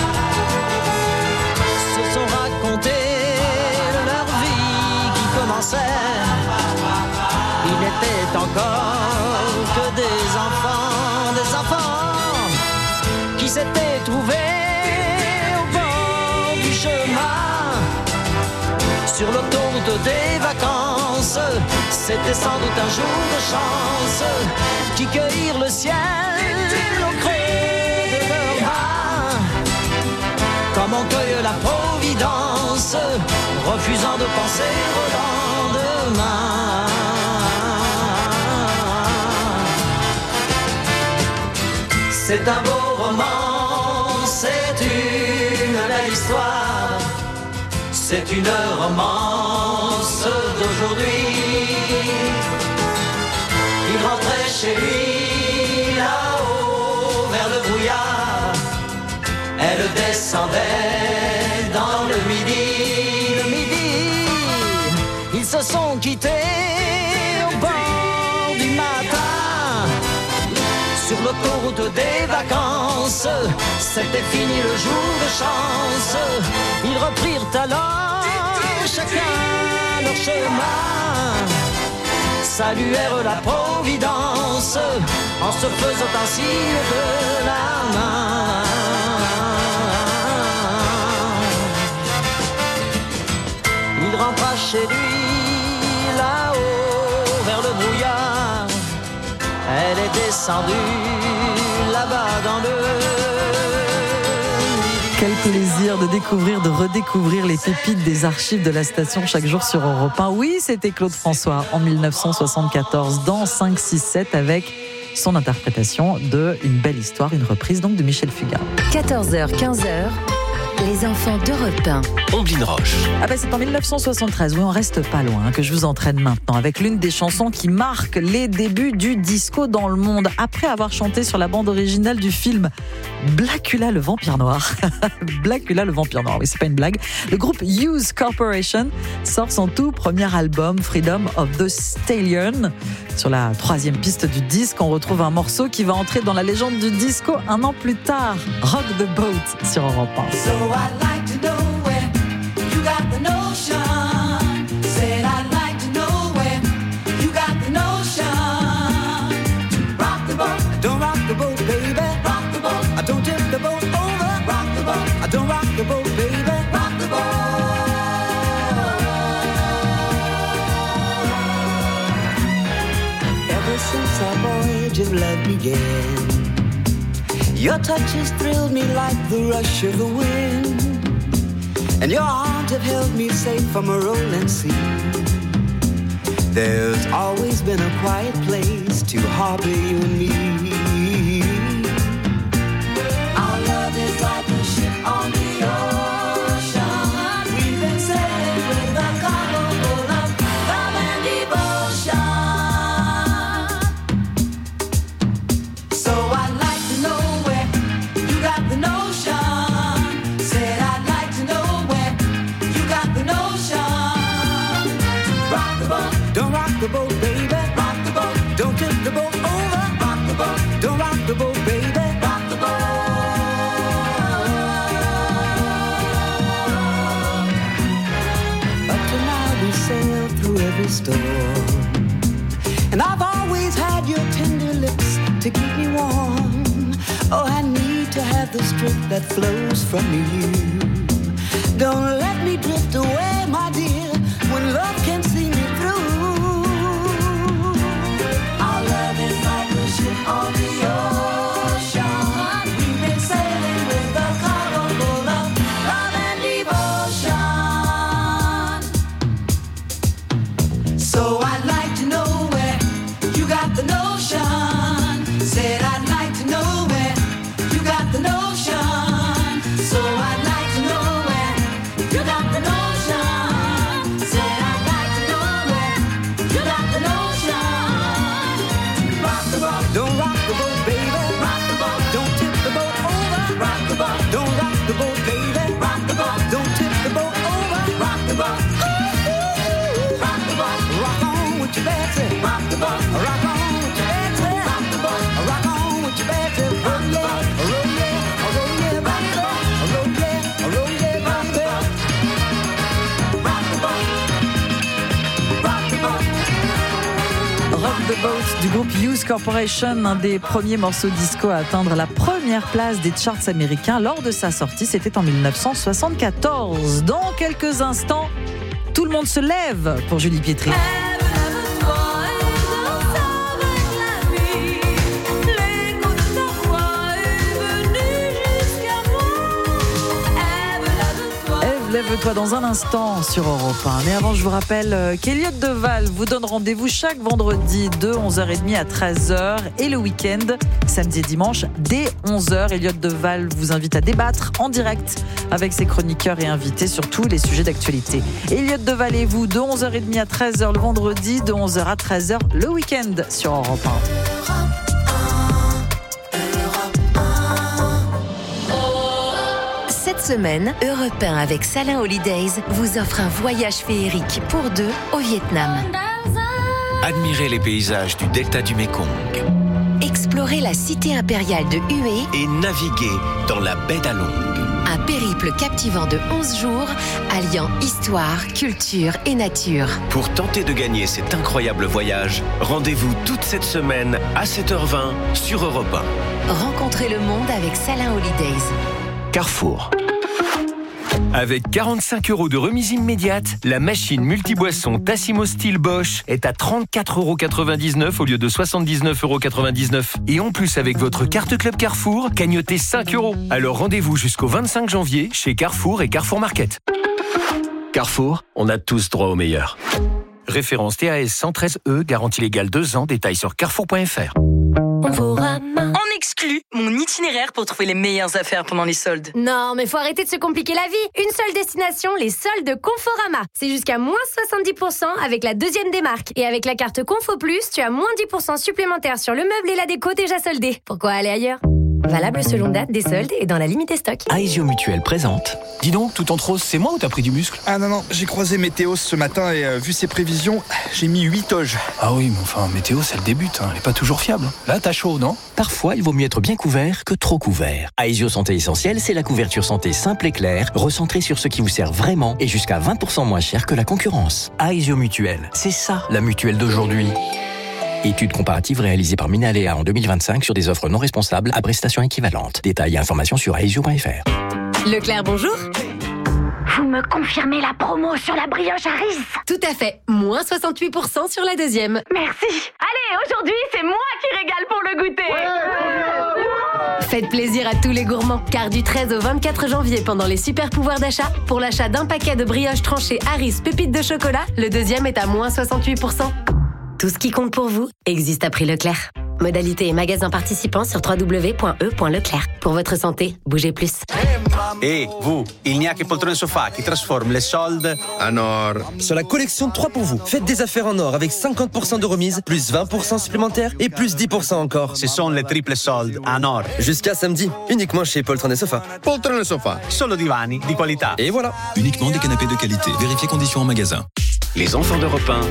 Speaker 10: Se sont racontés leur vie qui commençait. Ils n'étaient encore que des enfants qui s'étaient trouvés au bord du chemin, sur l'autoroute des vacances. C'était sans doute un jour de chance, qui cueillirent le ciel au creux de leurs mains, comme on cueille la Providence, refusant de penser au lendemain. C'est un beau roman, c'est une belle histoire. C'est une romance d'aujourd'hui. Il rentrait chez lui descendaient dans le midi. Ils se sont quittés au bord du matin. Sur l'autoroute des vacances, c'était fini le jour de chance. Ils reprirent alors chacun leur chemin, saluèrent la providence en se faisant un signe de la main. Il rentra chez lui là-haut vers le brouillard. Elle est descendue là-bas dans le...
Speaker 3: Quel plaisir de découvrir, de redécouvrir les pépites des archives de la station chaque jour sur Europe 1. Oui, c'était Claude François en 1974 dans 5-6-7 avec son interprétation de Une belle histoire, une reprise donc de Michel Fugain.
Speaker 19: 14h, 15h, les enfants d'Europe 1.
Speaker 5: Omblin Roche.
Speaker 3: Ah ben c'est en 1973, oui on reste pas loin, que je vous entraîne maintenant avec l'une des chansons qui marque les débuts du disco dans le monde. Après avoir chanté sur la bande originale du film Blacula le vampire noir. Blacula le vampire noir, oui c'est pas une blague. Le groupe Use Corporation sort son tout premier album Freedom of the Stallion. Sur la 3e piste du disque, on retrouve un morceau qui va entrer dans la légende du disco un an plus tard. Rock the Boat sur Europe 1.
Speaker 10: So I'd like to know where you got the notion. Said I'd like to know where you got the notion. Rock the boat, don't rock the boat, baby. Rock the boat, I don't tip the boat over. Rock the boat, I don't rock the boat, baby. Rock the boat. Ever since our voyage of love began, your touches thrilled me like the rush of the wind, and your arms have held me safe from a rolling sea. There's always been a quiet place to harbor you and me. Our love is like a ship on the ocean. We've been sailing with a cargo full of love and devotion. So I'd like to know where you got the notion. Said I'd like to know where you got the notion. Rock the boat, don't rock the boat, baby. Rock the boat, don't tip the boat over. Rock the boat, don't rock the boat, baby. Rock the boat. Up to now we sailed through every storm, and I've always had your tender lips to keep me warm. Oh, I need to have the strength that flows from you. Don't let me drift away, my dear, when love can see me through. Our love is like a ship on the ocean. We've been sailing with a cargo full of love and devotion. So I'd like to know where you got the notion. Said I'd like to know where you got the notion. So I'd like to know where you got the notion. Said I'd like to know where you got the notion. Rock the boat, don't rock the boat, baby. Rock the boat, don't tip the boat over. Rock the boat, don't rock the boat, baby. Rock the boat, don't tip the boat over. Rock the boat, rock the boat, rock on with your Betsy. Rock the boat, rock on with your Betsy. Rock the boat, rock on with your Betsy. Roll yeah, roll yeah, roll yeah, rock the boat, roll yeah, roll yeah, rock the boat. Rock the boat, rock the boat.
Speaker 3: Rock the Boat du groupe Use Corporation, un des premiers morceaux disco à atteindre la première place des charts américains lors de sa sortie, c'était en 1974. Dans quelques instants, tout le monde se lève pour Julie Pietri. Lève-toi dans un instant sur Europe 1. Mais avant, je vous rappelle qu'Eliott Deval vous donne rendez-vous chaque vendredi de 11h30 à 13h et le week-end, samedi et dimanche, dès 11h. Eliott Deval vous invite à débattre en direct avec ses chroniqueurs et invités sur tous les sujets d'actualité. Eliott Deval et vous de 11h30 à 13h le vendredi, de 11h à 13h le week-end sur Europe 1.
Speaker 4: Cette
Speaker 19: semaine, Europe 1 avec Salin Holidays vous offre un voyage féerique pour deux au Vietnam.
Speaker 5: Admirez les paysages du delta du Mékong.
Speaker 19: Explorez la cité impériale de Hue
Speaker 5: et naviguez dans la baie d'Along.
Speaker 19: Un périple captivant de 11 jours, alliant histoire, culture et nature.
Speaker 5: Pour tenter de gagner cet incroyable voyage, rendez-vous toute cette semaine à 7h20 sur Europe 1.
Speaker 19: Rencontrez le monde avec Salin Holidays.
Speaker 5: Carrefour. Avec 45 € de remise immédiate, la machine multiboisson Tassimo Steel Bosch est à 34,99 € au lieu de 79,99 €. Et en plus, avec votre carte Club Carrefour, cagnotez 5 €. Alors rendez-vous jusqu'au 25 janvier chez Carrefour et Carrefour Market. Carrefour, on a tous droit au meilleur. Référence TAS 113E, garantie légale 2 ans, détails sur carrefour.fr.
Speaker 6: On exclut mon itinéraire pour trouver les meilleures affaires pendant les soldes.
Speaker 12: Non, mais faut arrêter de se compliquer la vie. Une seule destination, les soldes Conforama. C'est jusqu'à moins 70% avec la deuxième des marques. Et avec la carte Confo Plus, tu as moins 10% supplémentaire sur le meuble et la déco déjà soldés. Pourquoi aller ailleurs ? Valable selon date des soldes et dans la limite des stocks.
Speaker 5: Aesio Mutuelle présente. Dis donc, tout en rose, c'est moi ou t'as pris du muscle ?
Speaker 7: Ah non, j'ai croisé Météo ce matin et vu ses prévisions, j'ai mis 8 oges.
Speaker 5: Ah oui, mais enfin, Météo, c'est le début, elle est pas toujours fiable. Là, t'as chaud, non ? Parfois, il vaut mieux être bien couvert que trop couvert. Aesio Santé Essentielle, c'est la couverture santé simple et claire, recentrée sur ce qui vous sert vraiment et jusqu'à 20% moins cher que la concurrence. Aesio Mutuelle, c'est ça, la mutuelle d'aujourd'hui. Étude comparative réalisée par Minalea en 2025 sur des offres non responsables à prestations équivalentes. Détails et informations sur aesio.fr.
Speaker 12: Leclerc, bonjour.
Speaker 20: Vous me confirmez la promo sur la brioche Harris ?
Speaker 12: Tout à fait. Moins 68% sur la deuxième.
Speaker 20: Merci. Allez, aujourd'hui, c'est moi qui régale pour le goûter.
Speaker 12: Faites plaisir à tous les gourmands, car du 13 au 24 janvier, pendant les super pouvoirs d'achat, pour l'achat d'un paquet de brioches tranchées Harris pépites de chocolat, le deuxième est à moins 68%. Tout ce qui compte pour vous existe à prix Leclerc. Modalité et magasins participants sur www.e.leclerc. Pour votre santé, bougez plus.
Speaker 27: Et vous, il n'y a que Poltrone Sofa qui transforme les soldes en or. Sur la collection 3 pour vous, faites des affaires en or avec 50% de remise, plus 20% supplémentaires et plus 10% encore. Ce sont les triples soldes en or. Jusqu'à samedi, uniquement chez Poltrone Sofa. Poltrone Sofa, solo divani di qualità. Et voilà.
Speaker 28: Uniquement des canapés de qualité. Vérifiez conditions en magasin.
Speaker 5: Les enfants d'Europe 1.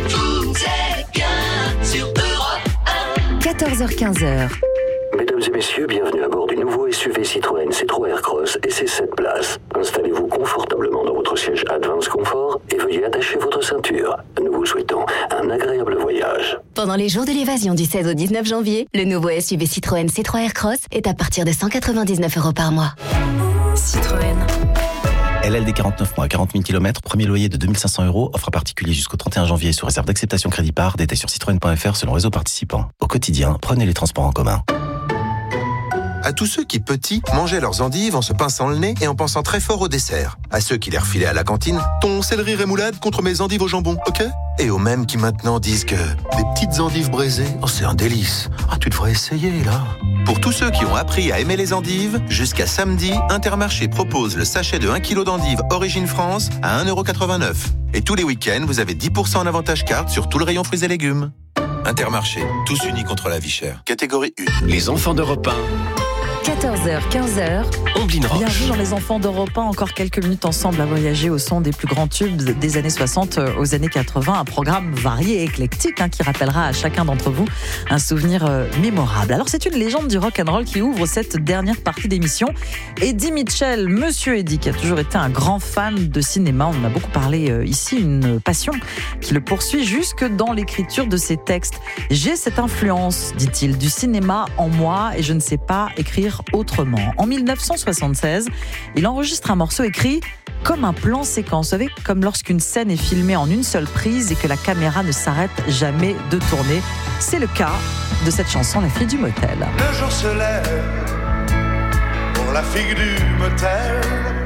Speaker 19: 14h-15h.
Speaker 9: Mesdames et messieurs, bienvenue à bord du nouveau SUV Citroën C3 Aircross et ses 7 places. Installez-vous confortablement dans votre siège Advance Comfort et veuillez attacher votre ceinture. Nous vous souhaitons un agréable voyage.
Speaker 11: Pendant les jours de l'évasion du 16 au 19 janvier, le nouveau SUV Citroën C3 Aircross est à partir de 199 € par mois. Citroën.
Speaker 13: LLD 49 mois, 40 000 km, premier loyer de 2 500 €, offre à particulier jusqu'au 31 janvier sous réserve d'acceptation crédit par, détail sur citroën.fr selon réseau participant. Au quotidien, prenez les transports en commun.
Speaker 14: À tous ceux qui, petits, mangeaient leurs endives en se pinçant le nez et en pensant très fort au dessert. À ceux qui les refilaient à la cantine, ton céleri rémoulade contre mes endives au jambon, ok ? Et aux mêmes qui maintenant disent que des petites endives braisées, oh c'est un délice. Ah tu devrais essayer là. Pour tous ceux qui ont appris à aimer les endives, jusqu'à samedi, Intermarché propose le sachet de 1 kg d'endives Origine France à 1,89 €. Et tous les week-ends, vous avez 10% en avantage carte sur tout le rayon fruits et légumes. Intermarché, tous unis contre la vie chère. Catégorie 1.
Speaker 5: Les enfants d'Europe 1.
Speaker 3: 14h, 15h.
Speaker 5: Omblin Roche.
Speaker 3: Bienvenue dans les enfants d'Europe 1. Encore quelques minutes ensemble à voyager au son des plus grands tubes des années 60 aux années 80. Un programme varié et éclectique qui rappellera à chacun d'entre vous un souvenir mémorable. Alors c'est une légende du rock'n'roll qui ouvre cette dernière partie d'émission. Eddie Mitchell, Monsieur Eddie, qui a toujours été un grand fan de cinéma. On en a beaucoup parlé ici, une passion qui le poursuit jusque dans l'écriture de ses textes. J'ai cette influence, dit-il, du cinéma en moi et je ne sais pas écrire autrement. En 1976, il enregistre un morceau écrit comme un plan séquence. Vous savez, comme lorsqu'une scène est filmée en une seule prise et que la caméra ne s'arrête jamais de tourner. C'est le cas de cette chanson, La fille du motel.
Speaker 8: Le jour se lève pour la fille du motel.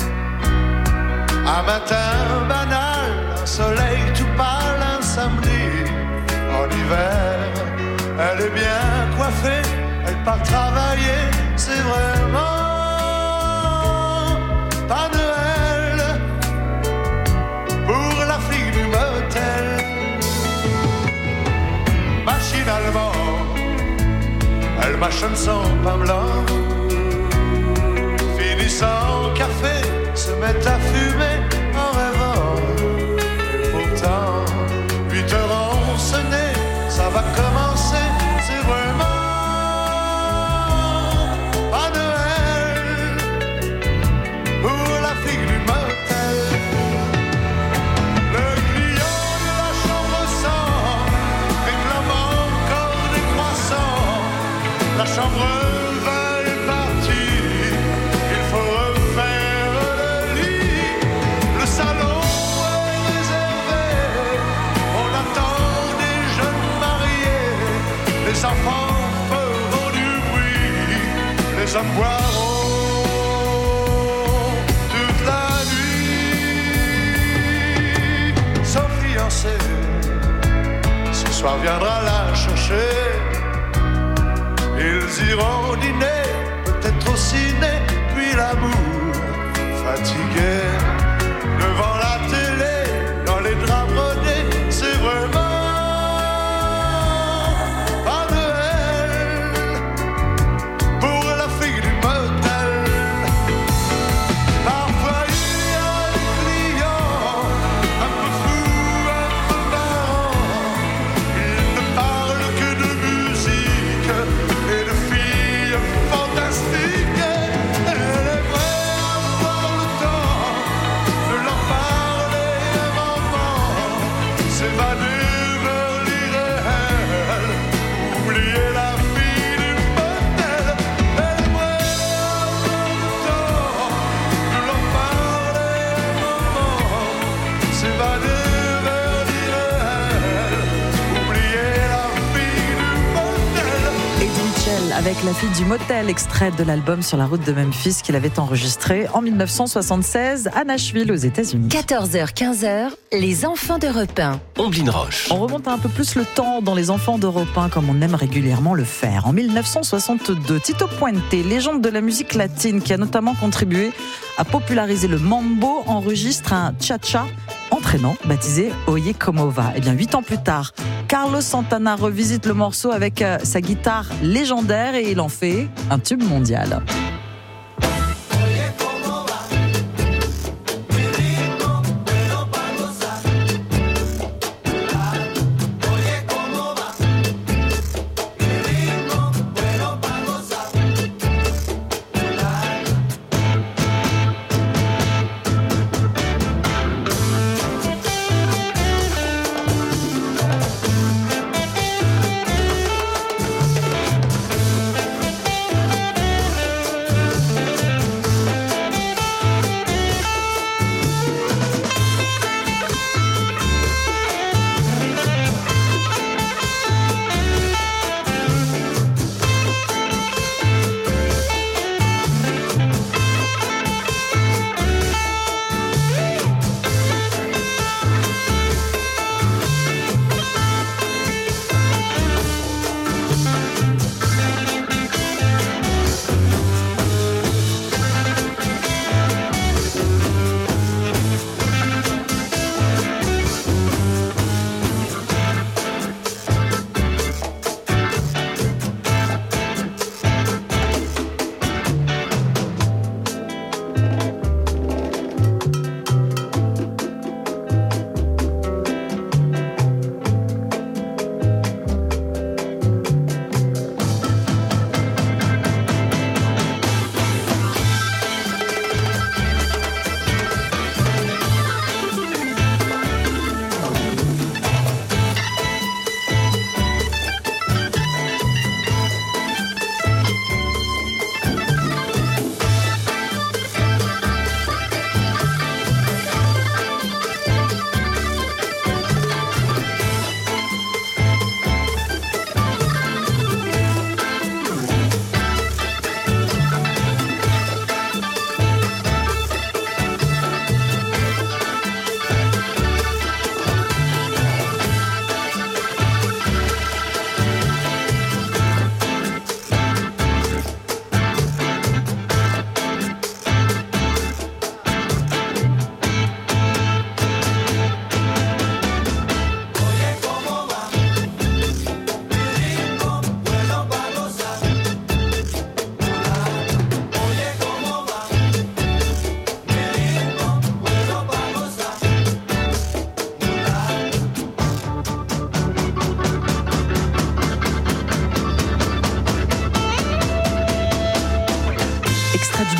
Speaker 8: Un matin banal, un soleil tout pâle, un samedi en hiver. Elle est bien coiffée, elle part travailler, c'est vraiment pas Noël pour la fille du motel. Machinalement, elle mâchonne son pain blanc, finissant au café, se repas est parti, il faut refaire le lit. Le salon est réservé, on attend des jeunes mariés. Les enfants feront du bruit, les hommes boiront toute la nuit. Son fiancé ce soir viendra la chercher. Ils iront dîner, peut-être au ciné, puis l'amour fatigué devant la télé, dans les draps brodés, c'est vraiment pas Noël pour la fille du motel. Parfois il y a des clients un peu fous, un peu marrants. Ils ne parlent que de musique et de filles fantastiques. Elle aimerait avoir le temps de leur parler un moment, s'évader vers l'irréel, oublier la fille du motel. Elle aimerait avoir le temps de leur parler un moment, s'évader vers l'irréel, oublier la fille du motel.
Speaker 3: Eddie Mitchell avec La fille du motel, extrait de l'album Sur la route de Memphis qu'il avait enregistré en 1976 à Nashville aux États-Unis.
Speaker 19: 14h, 15h, les enfants d'Europe 1.
Speaker 5: Omblin Roche.
Speaker 3: On remonte un peu plus le temps dans les enfants d'Europe 1 comme on aime régulièrement le faire. En 1962, Tito Puente, légende de la musique latine qui a notamment contribué à populariser le mambo, enregistre un cha-cha entraînant baptisé Oye Como Va. Et bien 8 ans plus tard, Carlos Santana revisite le morceau avec sa guitare légendaire et il en fait un tube mondial.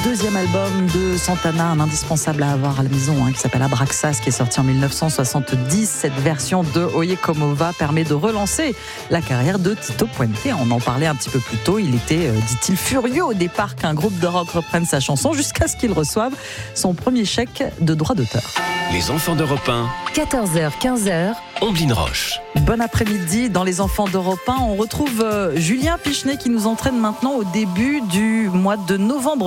Speaker 3: deuxième album de Santana, un indispensable à avoir à la maison, qui s'appelle Abraxas, qui est sorti en 1970. Cette version de Oye Como Va permet de relancer la carrière de Tito Puente. On en parlait un petit peu plus tôt. Il était, dit-il, furieux au départ qu'un groupe de rock reprenne sa chanson jusqu'à ce qu'il reçoive son premier chèque de droit d'auteur.
Speaker 5: Les enfants d'Europe 1,
Speaker 19: 14h, 15h.
Speaker 5: Omblin Roche.
Speaker 3: Bon après-midi dans les enfants d'Europe 1. On retrouve Julien Pichenet qui nous entraîne maintenant au début du mois de novembre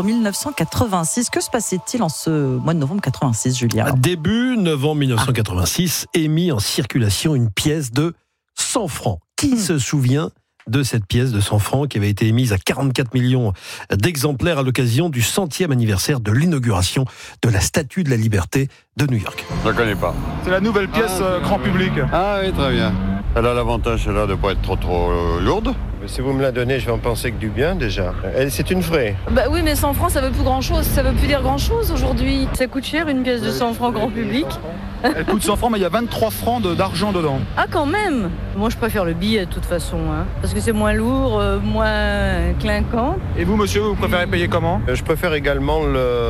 Speaker 3: 1986. Que se passait-il en ce mois de novembre 86, Julien ?
Speaker 1: Début novembre 1986, est mis en circulation une pièce de 100 francs. Qui se souvient de cette pièce de 100 francs qui avait été émise à 44 millions d'exemplaires à l'occasion du 100e anniversaire de l'inauguration de la Statue de la Liberté de New York.
Speaker 16: Je la connais pas.
Speaker 17: C'est la nouvelle pièce grand public.
Speaker 16: Ah oui, très bien. Elle a l'avantage de ne pas être trop lourde.
Speaker 18: Mais si vous me la donnez, je vais en penser que du bien déjà. C'est une vraie.
Speaker 21: Bah oui, mais 100 francs, ça veut plus grand-chose. Ça veut plus dire grand-chose aujourd'hui. Ça coûte cher une pièce de 100 francs grand public.
Speaker 17: Elle coûte 100 francs, mais il y a 23 francs d'argent dedans.
Speaker 21: Ah, quand même. Moi, je préfère le billet de toute façon, parce que c'est moins lourd, moins clinquant.
Speaker 17: Et vous, monsieur, vous préférez payer comment ?
Speaker 18: Je préfère également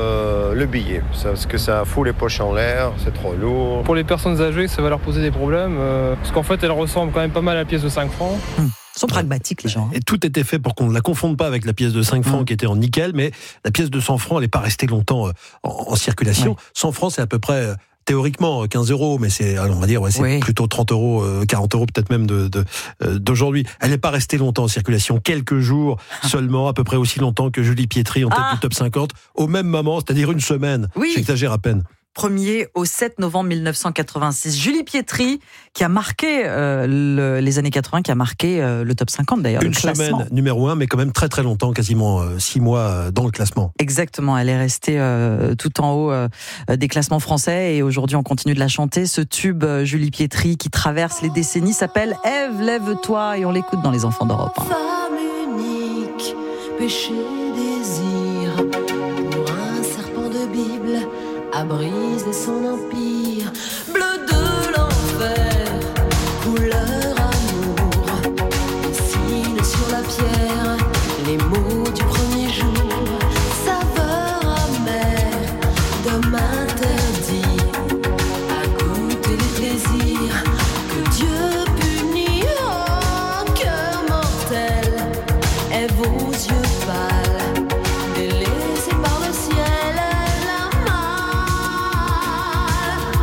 Speaker 18: le billet, parce que ça fout les poches en l'air, c'est trop lourd.
Speaker 22: Pour les personnes âgées, ça va leur poser des problèmes, parce qu'en fait, elle ressemble quand même pas mal à la pièce de 5 francs.
Speaker 3: Ils sont pragmatiques, les gens.
Speaker 1: Et tout était fait pour qu'on ne la confonde pas avec la pièce de 5 francs qui était en nickel, mais la pièce de 100 francs, elle n'est pas restée longtemps en circulation. Ouais. 100 francs, c'est à peu près... théoriquement 15 €, mais c'est, on va dire, c'est plutôt 30 €, 40 € peut-être même d'aujourd'hui. Elle n'est pas restée longtemps en circulation, quelques jours seulement, à peu près aussi longtemps que Julie Pietri en tête du top 50, au même moment, c'est-à-dire une semaine. Oui. J'exagère à peine.
Speaker 3: 1er au 7 novembre 1986. Julie Pietri, qui a marqué les années 80, qui a marqué le top 50 d'ailleurs.
Speaker 1: Une semaine numéro 1, mais quand même très très longtemps, quasiment 6 mois dans le classement.
Speaker 3: Exactement, elle est restée tout en haut des classements français et aujourd'hui on continue de la chanter. Ce tube Julie Pietri qui traverse les décennies s'appelle Ève, lève-toi et on l'écoute dans Les Enfants d'Europe 1.
Speaker 24: Femme unique, péché, désir, pour un serpent de Bible à briser son empire, bleu de l'enfer, couleur amour, dessine sur la pierre les mots du premier jour, saveur amère d'homme interdit, à goûter les plaisirs que Dieu punit, oh cœur mortel, est vos yeux pâles, délaissés par le ciel.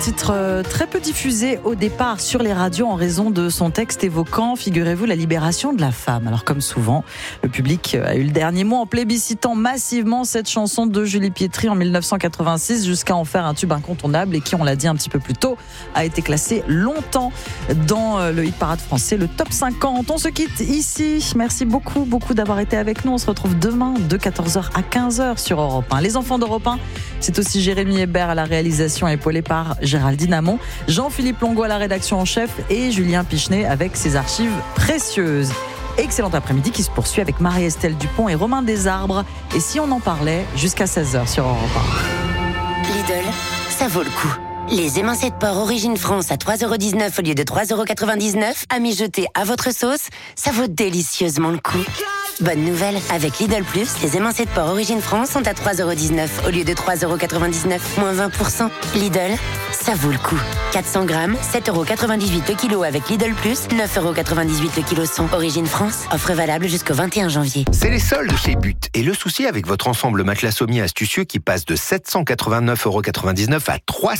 Speaker 3: titre très peu diffusé au départ sur les radios en raison de son texte évoquant, figurez-vous, la libération de la femme. Alors comme souvent, le public a eu le dernier mot en plébiscitant massivement cette chanson de Julie Pietri en 1986 jusqu'à en faire un tube incontournable et qui, on l'a dit un petit peu plus tôt, a été classé longtemps dans le hit parade français, le top 50. On se quitte ici. Merci beaucoup d'avoir été avec nous. On se retrouve demain de 14h à 15h sur Europe 1. Les enfants d'Europe 1, c'est aussi Jérémy Hébert à la réalisation épaulé par Géraldine Amont, Jean-Philippe Longo à la rédaction en chef et Julien Pichenet avec ses archives précieuses. Excellent après-midi qui se poursuit avec Marie-Estelle Dupont et Romain Desarbres. Et si on en parlait, jusqu'à 16h sur Europe
Speaker 2: 1. Lidl, ça vaut le coup. Les émincés de porc Origine France à 3,19€ au lieu de 3,99€, à mijoter à votre sauce, ça vaut délicieusement le coup. Bonne nouvelle, avec Lidl Plus, les émincés de porc Origine France sont à 3,19€ au lieu de 3,99€, moins 20%. Lidl, ça vaut le coup. 400 grammes, 7,98€ le kilo avec Lidl Plus, 9,98€ le kilo son. Origine France, offre valable jusqu'au 21 janvier.
Speaker 4: C'est les soldes chez But. Et le souci avec votre ensemble matelas sommier astucieux qui passe de 789,99€ à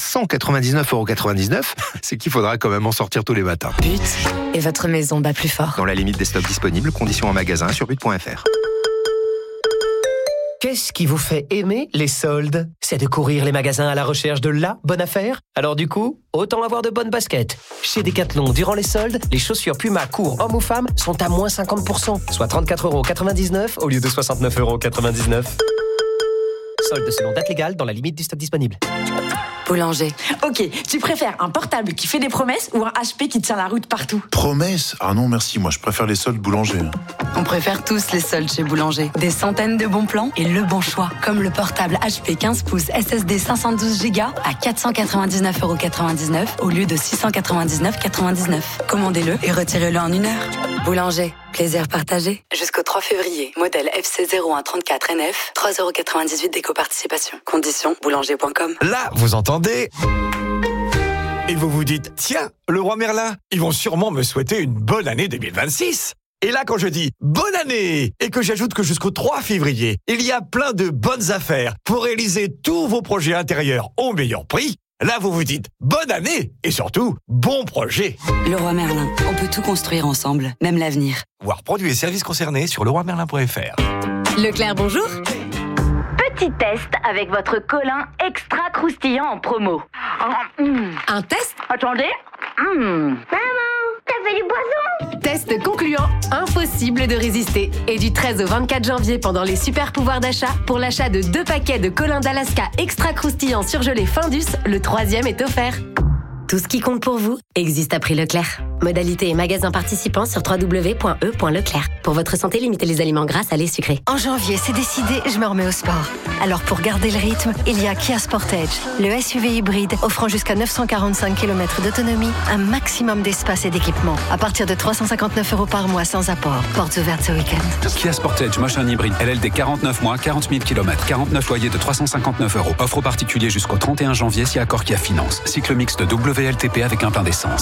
Speaker 4: 399,99€, c'est qu'il faudra quand même en sortir tous les matins.
Speaker 2: But, et votre maison bat plus fort.
Speaker 4: Dans la limite des stocks disponibles, conditions en magasin sur but.fr.
Speaker 6: Qu'est-ce qui vous fait aimer les soldes ? C'est de courir les magasins à la recherche de la bonne affaire ? Alors du coup, autant avoir de bonnes baskets. Chez Decathlon, durant les soldes, les chaussures Puma court hommes ou femmes sont à moins 50%, soit 34,99€ au lieu de 69,99€. Soldes selon date légale dans la limite du stock disponible.
Speaker 2: Boulanger.
Speaker 10: Ok, tu préfères un portable qui fait des promesses ou un HP qui tient la route partout ?
Speaker 15: Promesses ? Ah non merci, moi je préfère les soldes Boulanger.
Speaker 2: On préfère tous les soldes chez Boulanger. Des centaines de bons plans et le bon choix. Comme le portable HP 15 pouces SSD 512Go à 499,99€ au lieu de 699,99€. Commandez-le et retirez-le en 1 heure. Boulanger, plaisir partagé. Jusqu'au 3 février, modèle FC0134NF, 3,98€ d'éco-participation. Conditions, boulanger.com.
Speaker 23: Là, vous entendez ? Et vous vous dites, tiens, le roi Merlin, ils vont sûrement me souhaiter une bonne année 2026. Et là, quand je dis bonne année et que j'ajoute que jusqu'au 3 février, il y a plein de bonnes affaires pour réaliser tous vos projets intérieurs au meilleur prix, là, vous vous dites bonne année et surtout bon projet.
Speaker 2: Le roi Merlin, on peut tout construire ensemble, même l'avenir.
Speaker 23: Voir produits et services concernés sur leroimerlin.fr.
Speaker 12: Leclerc, bonjour.
Speaker 20: Petit test avec votre colin extra croustillant en promo.
Speaker 12: Un test ?
Speaker 20: Attendez. Maman, t'as fait du poisson ?
Speaker 12: Test concluant, impossible de résister. Et du 13 au 24 janvier, pendant les super pouvoirs d'achat, pour l'achat de 2 paquets de colin d'Alaska extra croustillant surgelé Findus, le 3e est offert.
Speaker 19: Tout ce qui compte pour vous existe à prix Leclerc. Modalité et magasins participants sur www.e.leclerc. Pour votre santé, limitez les aliments gras, salés, sucrés.
Speaker 25: En janvier, c'est décidé, je me remets au sport. Alors pour garder le rythme, il y a Kia Sportage, le SUV hybride offrant jusqu'à 945 km d'autonomie, un maximum d'espace et d'équipement. À partir de 359€ par mois sans apport. Portes ouvertes ce week-end.
Speaker 26: Kia Sportage, machin hybride, LLD 49 mois, 40 000 km, 49 loyers de 359€. Offre aux particuliers jusqu'au 31 janvier si accord Kia Finance. Cycle mixte WLTP avec un plein d'essence.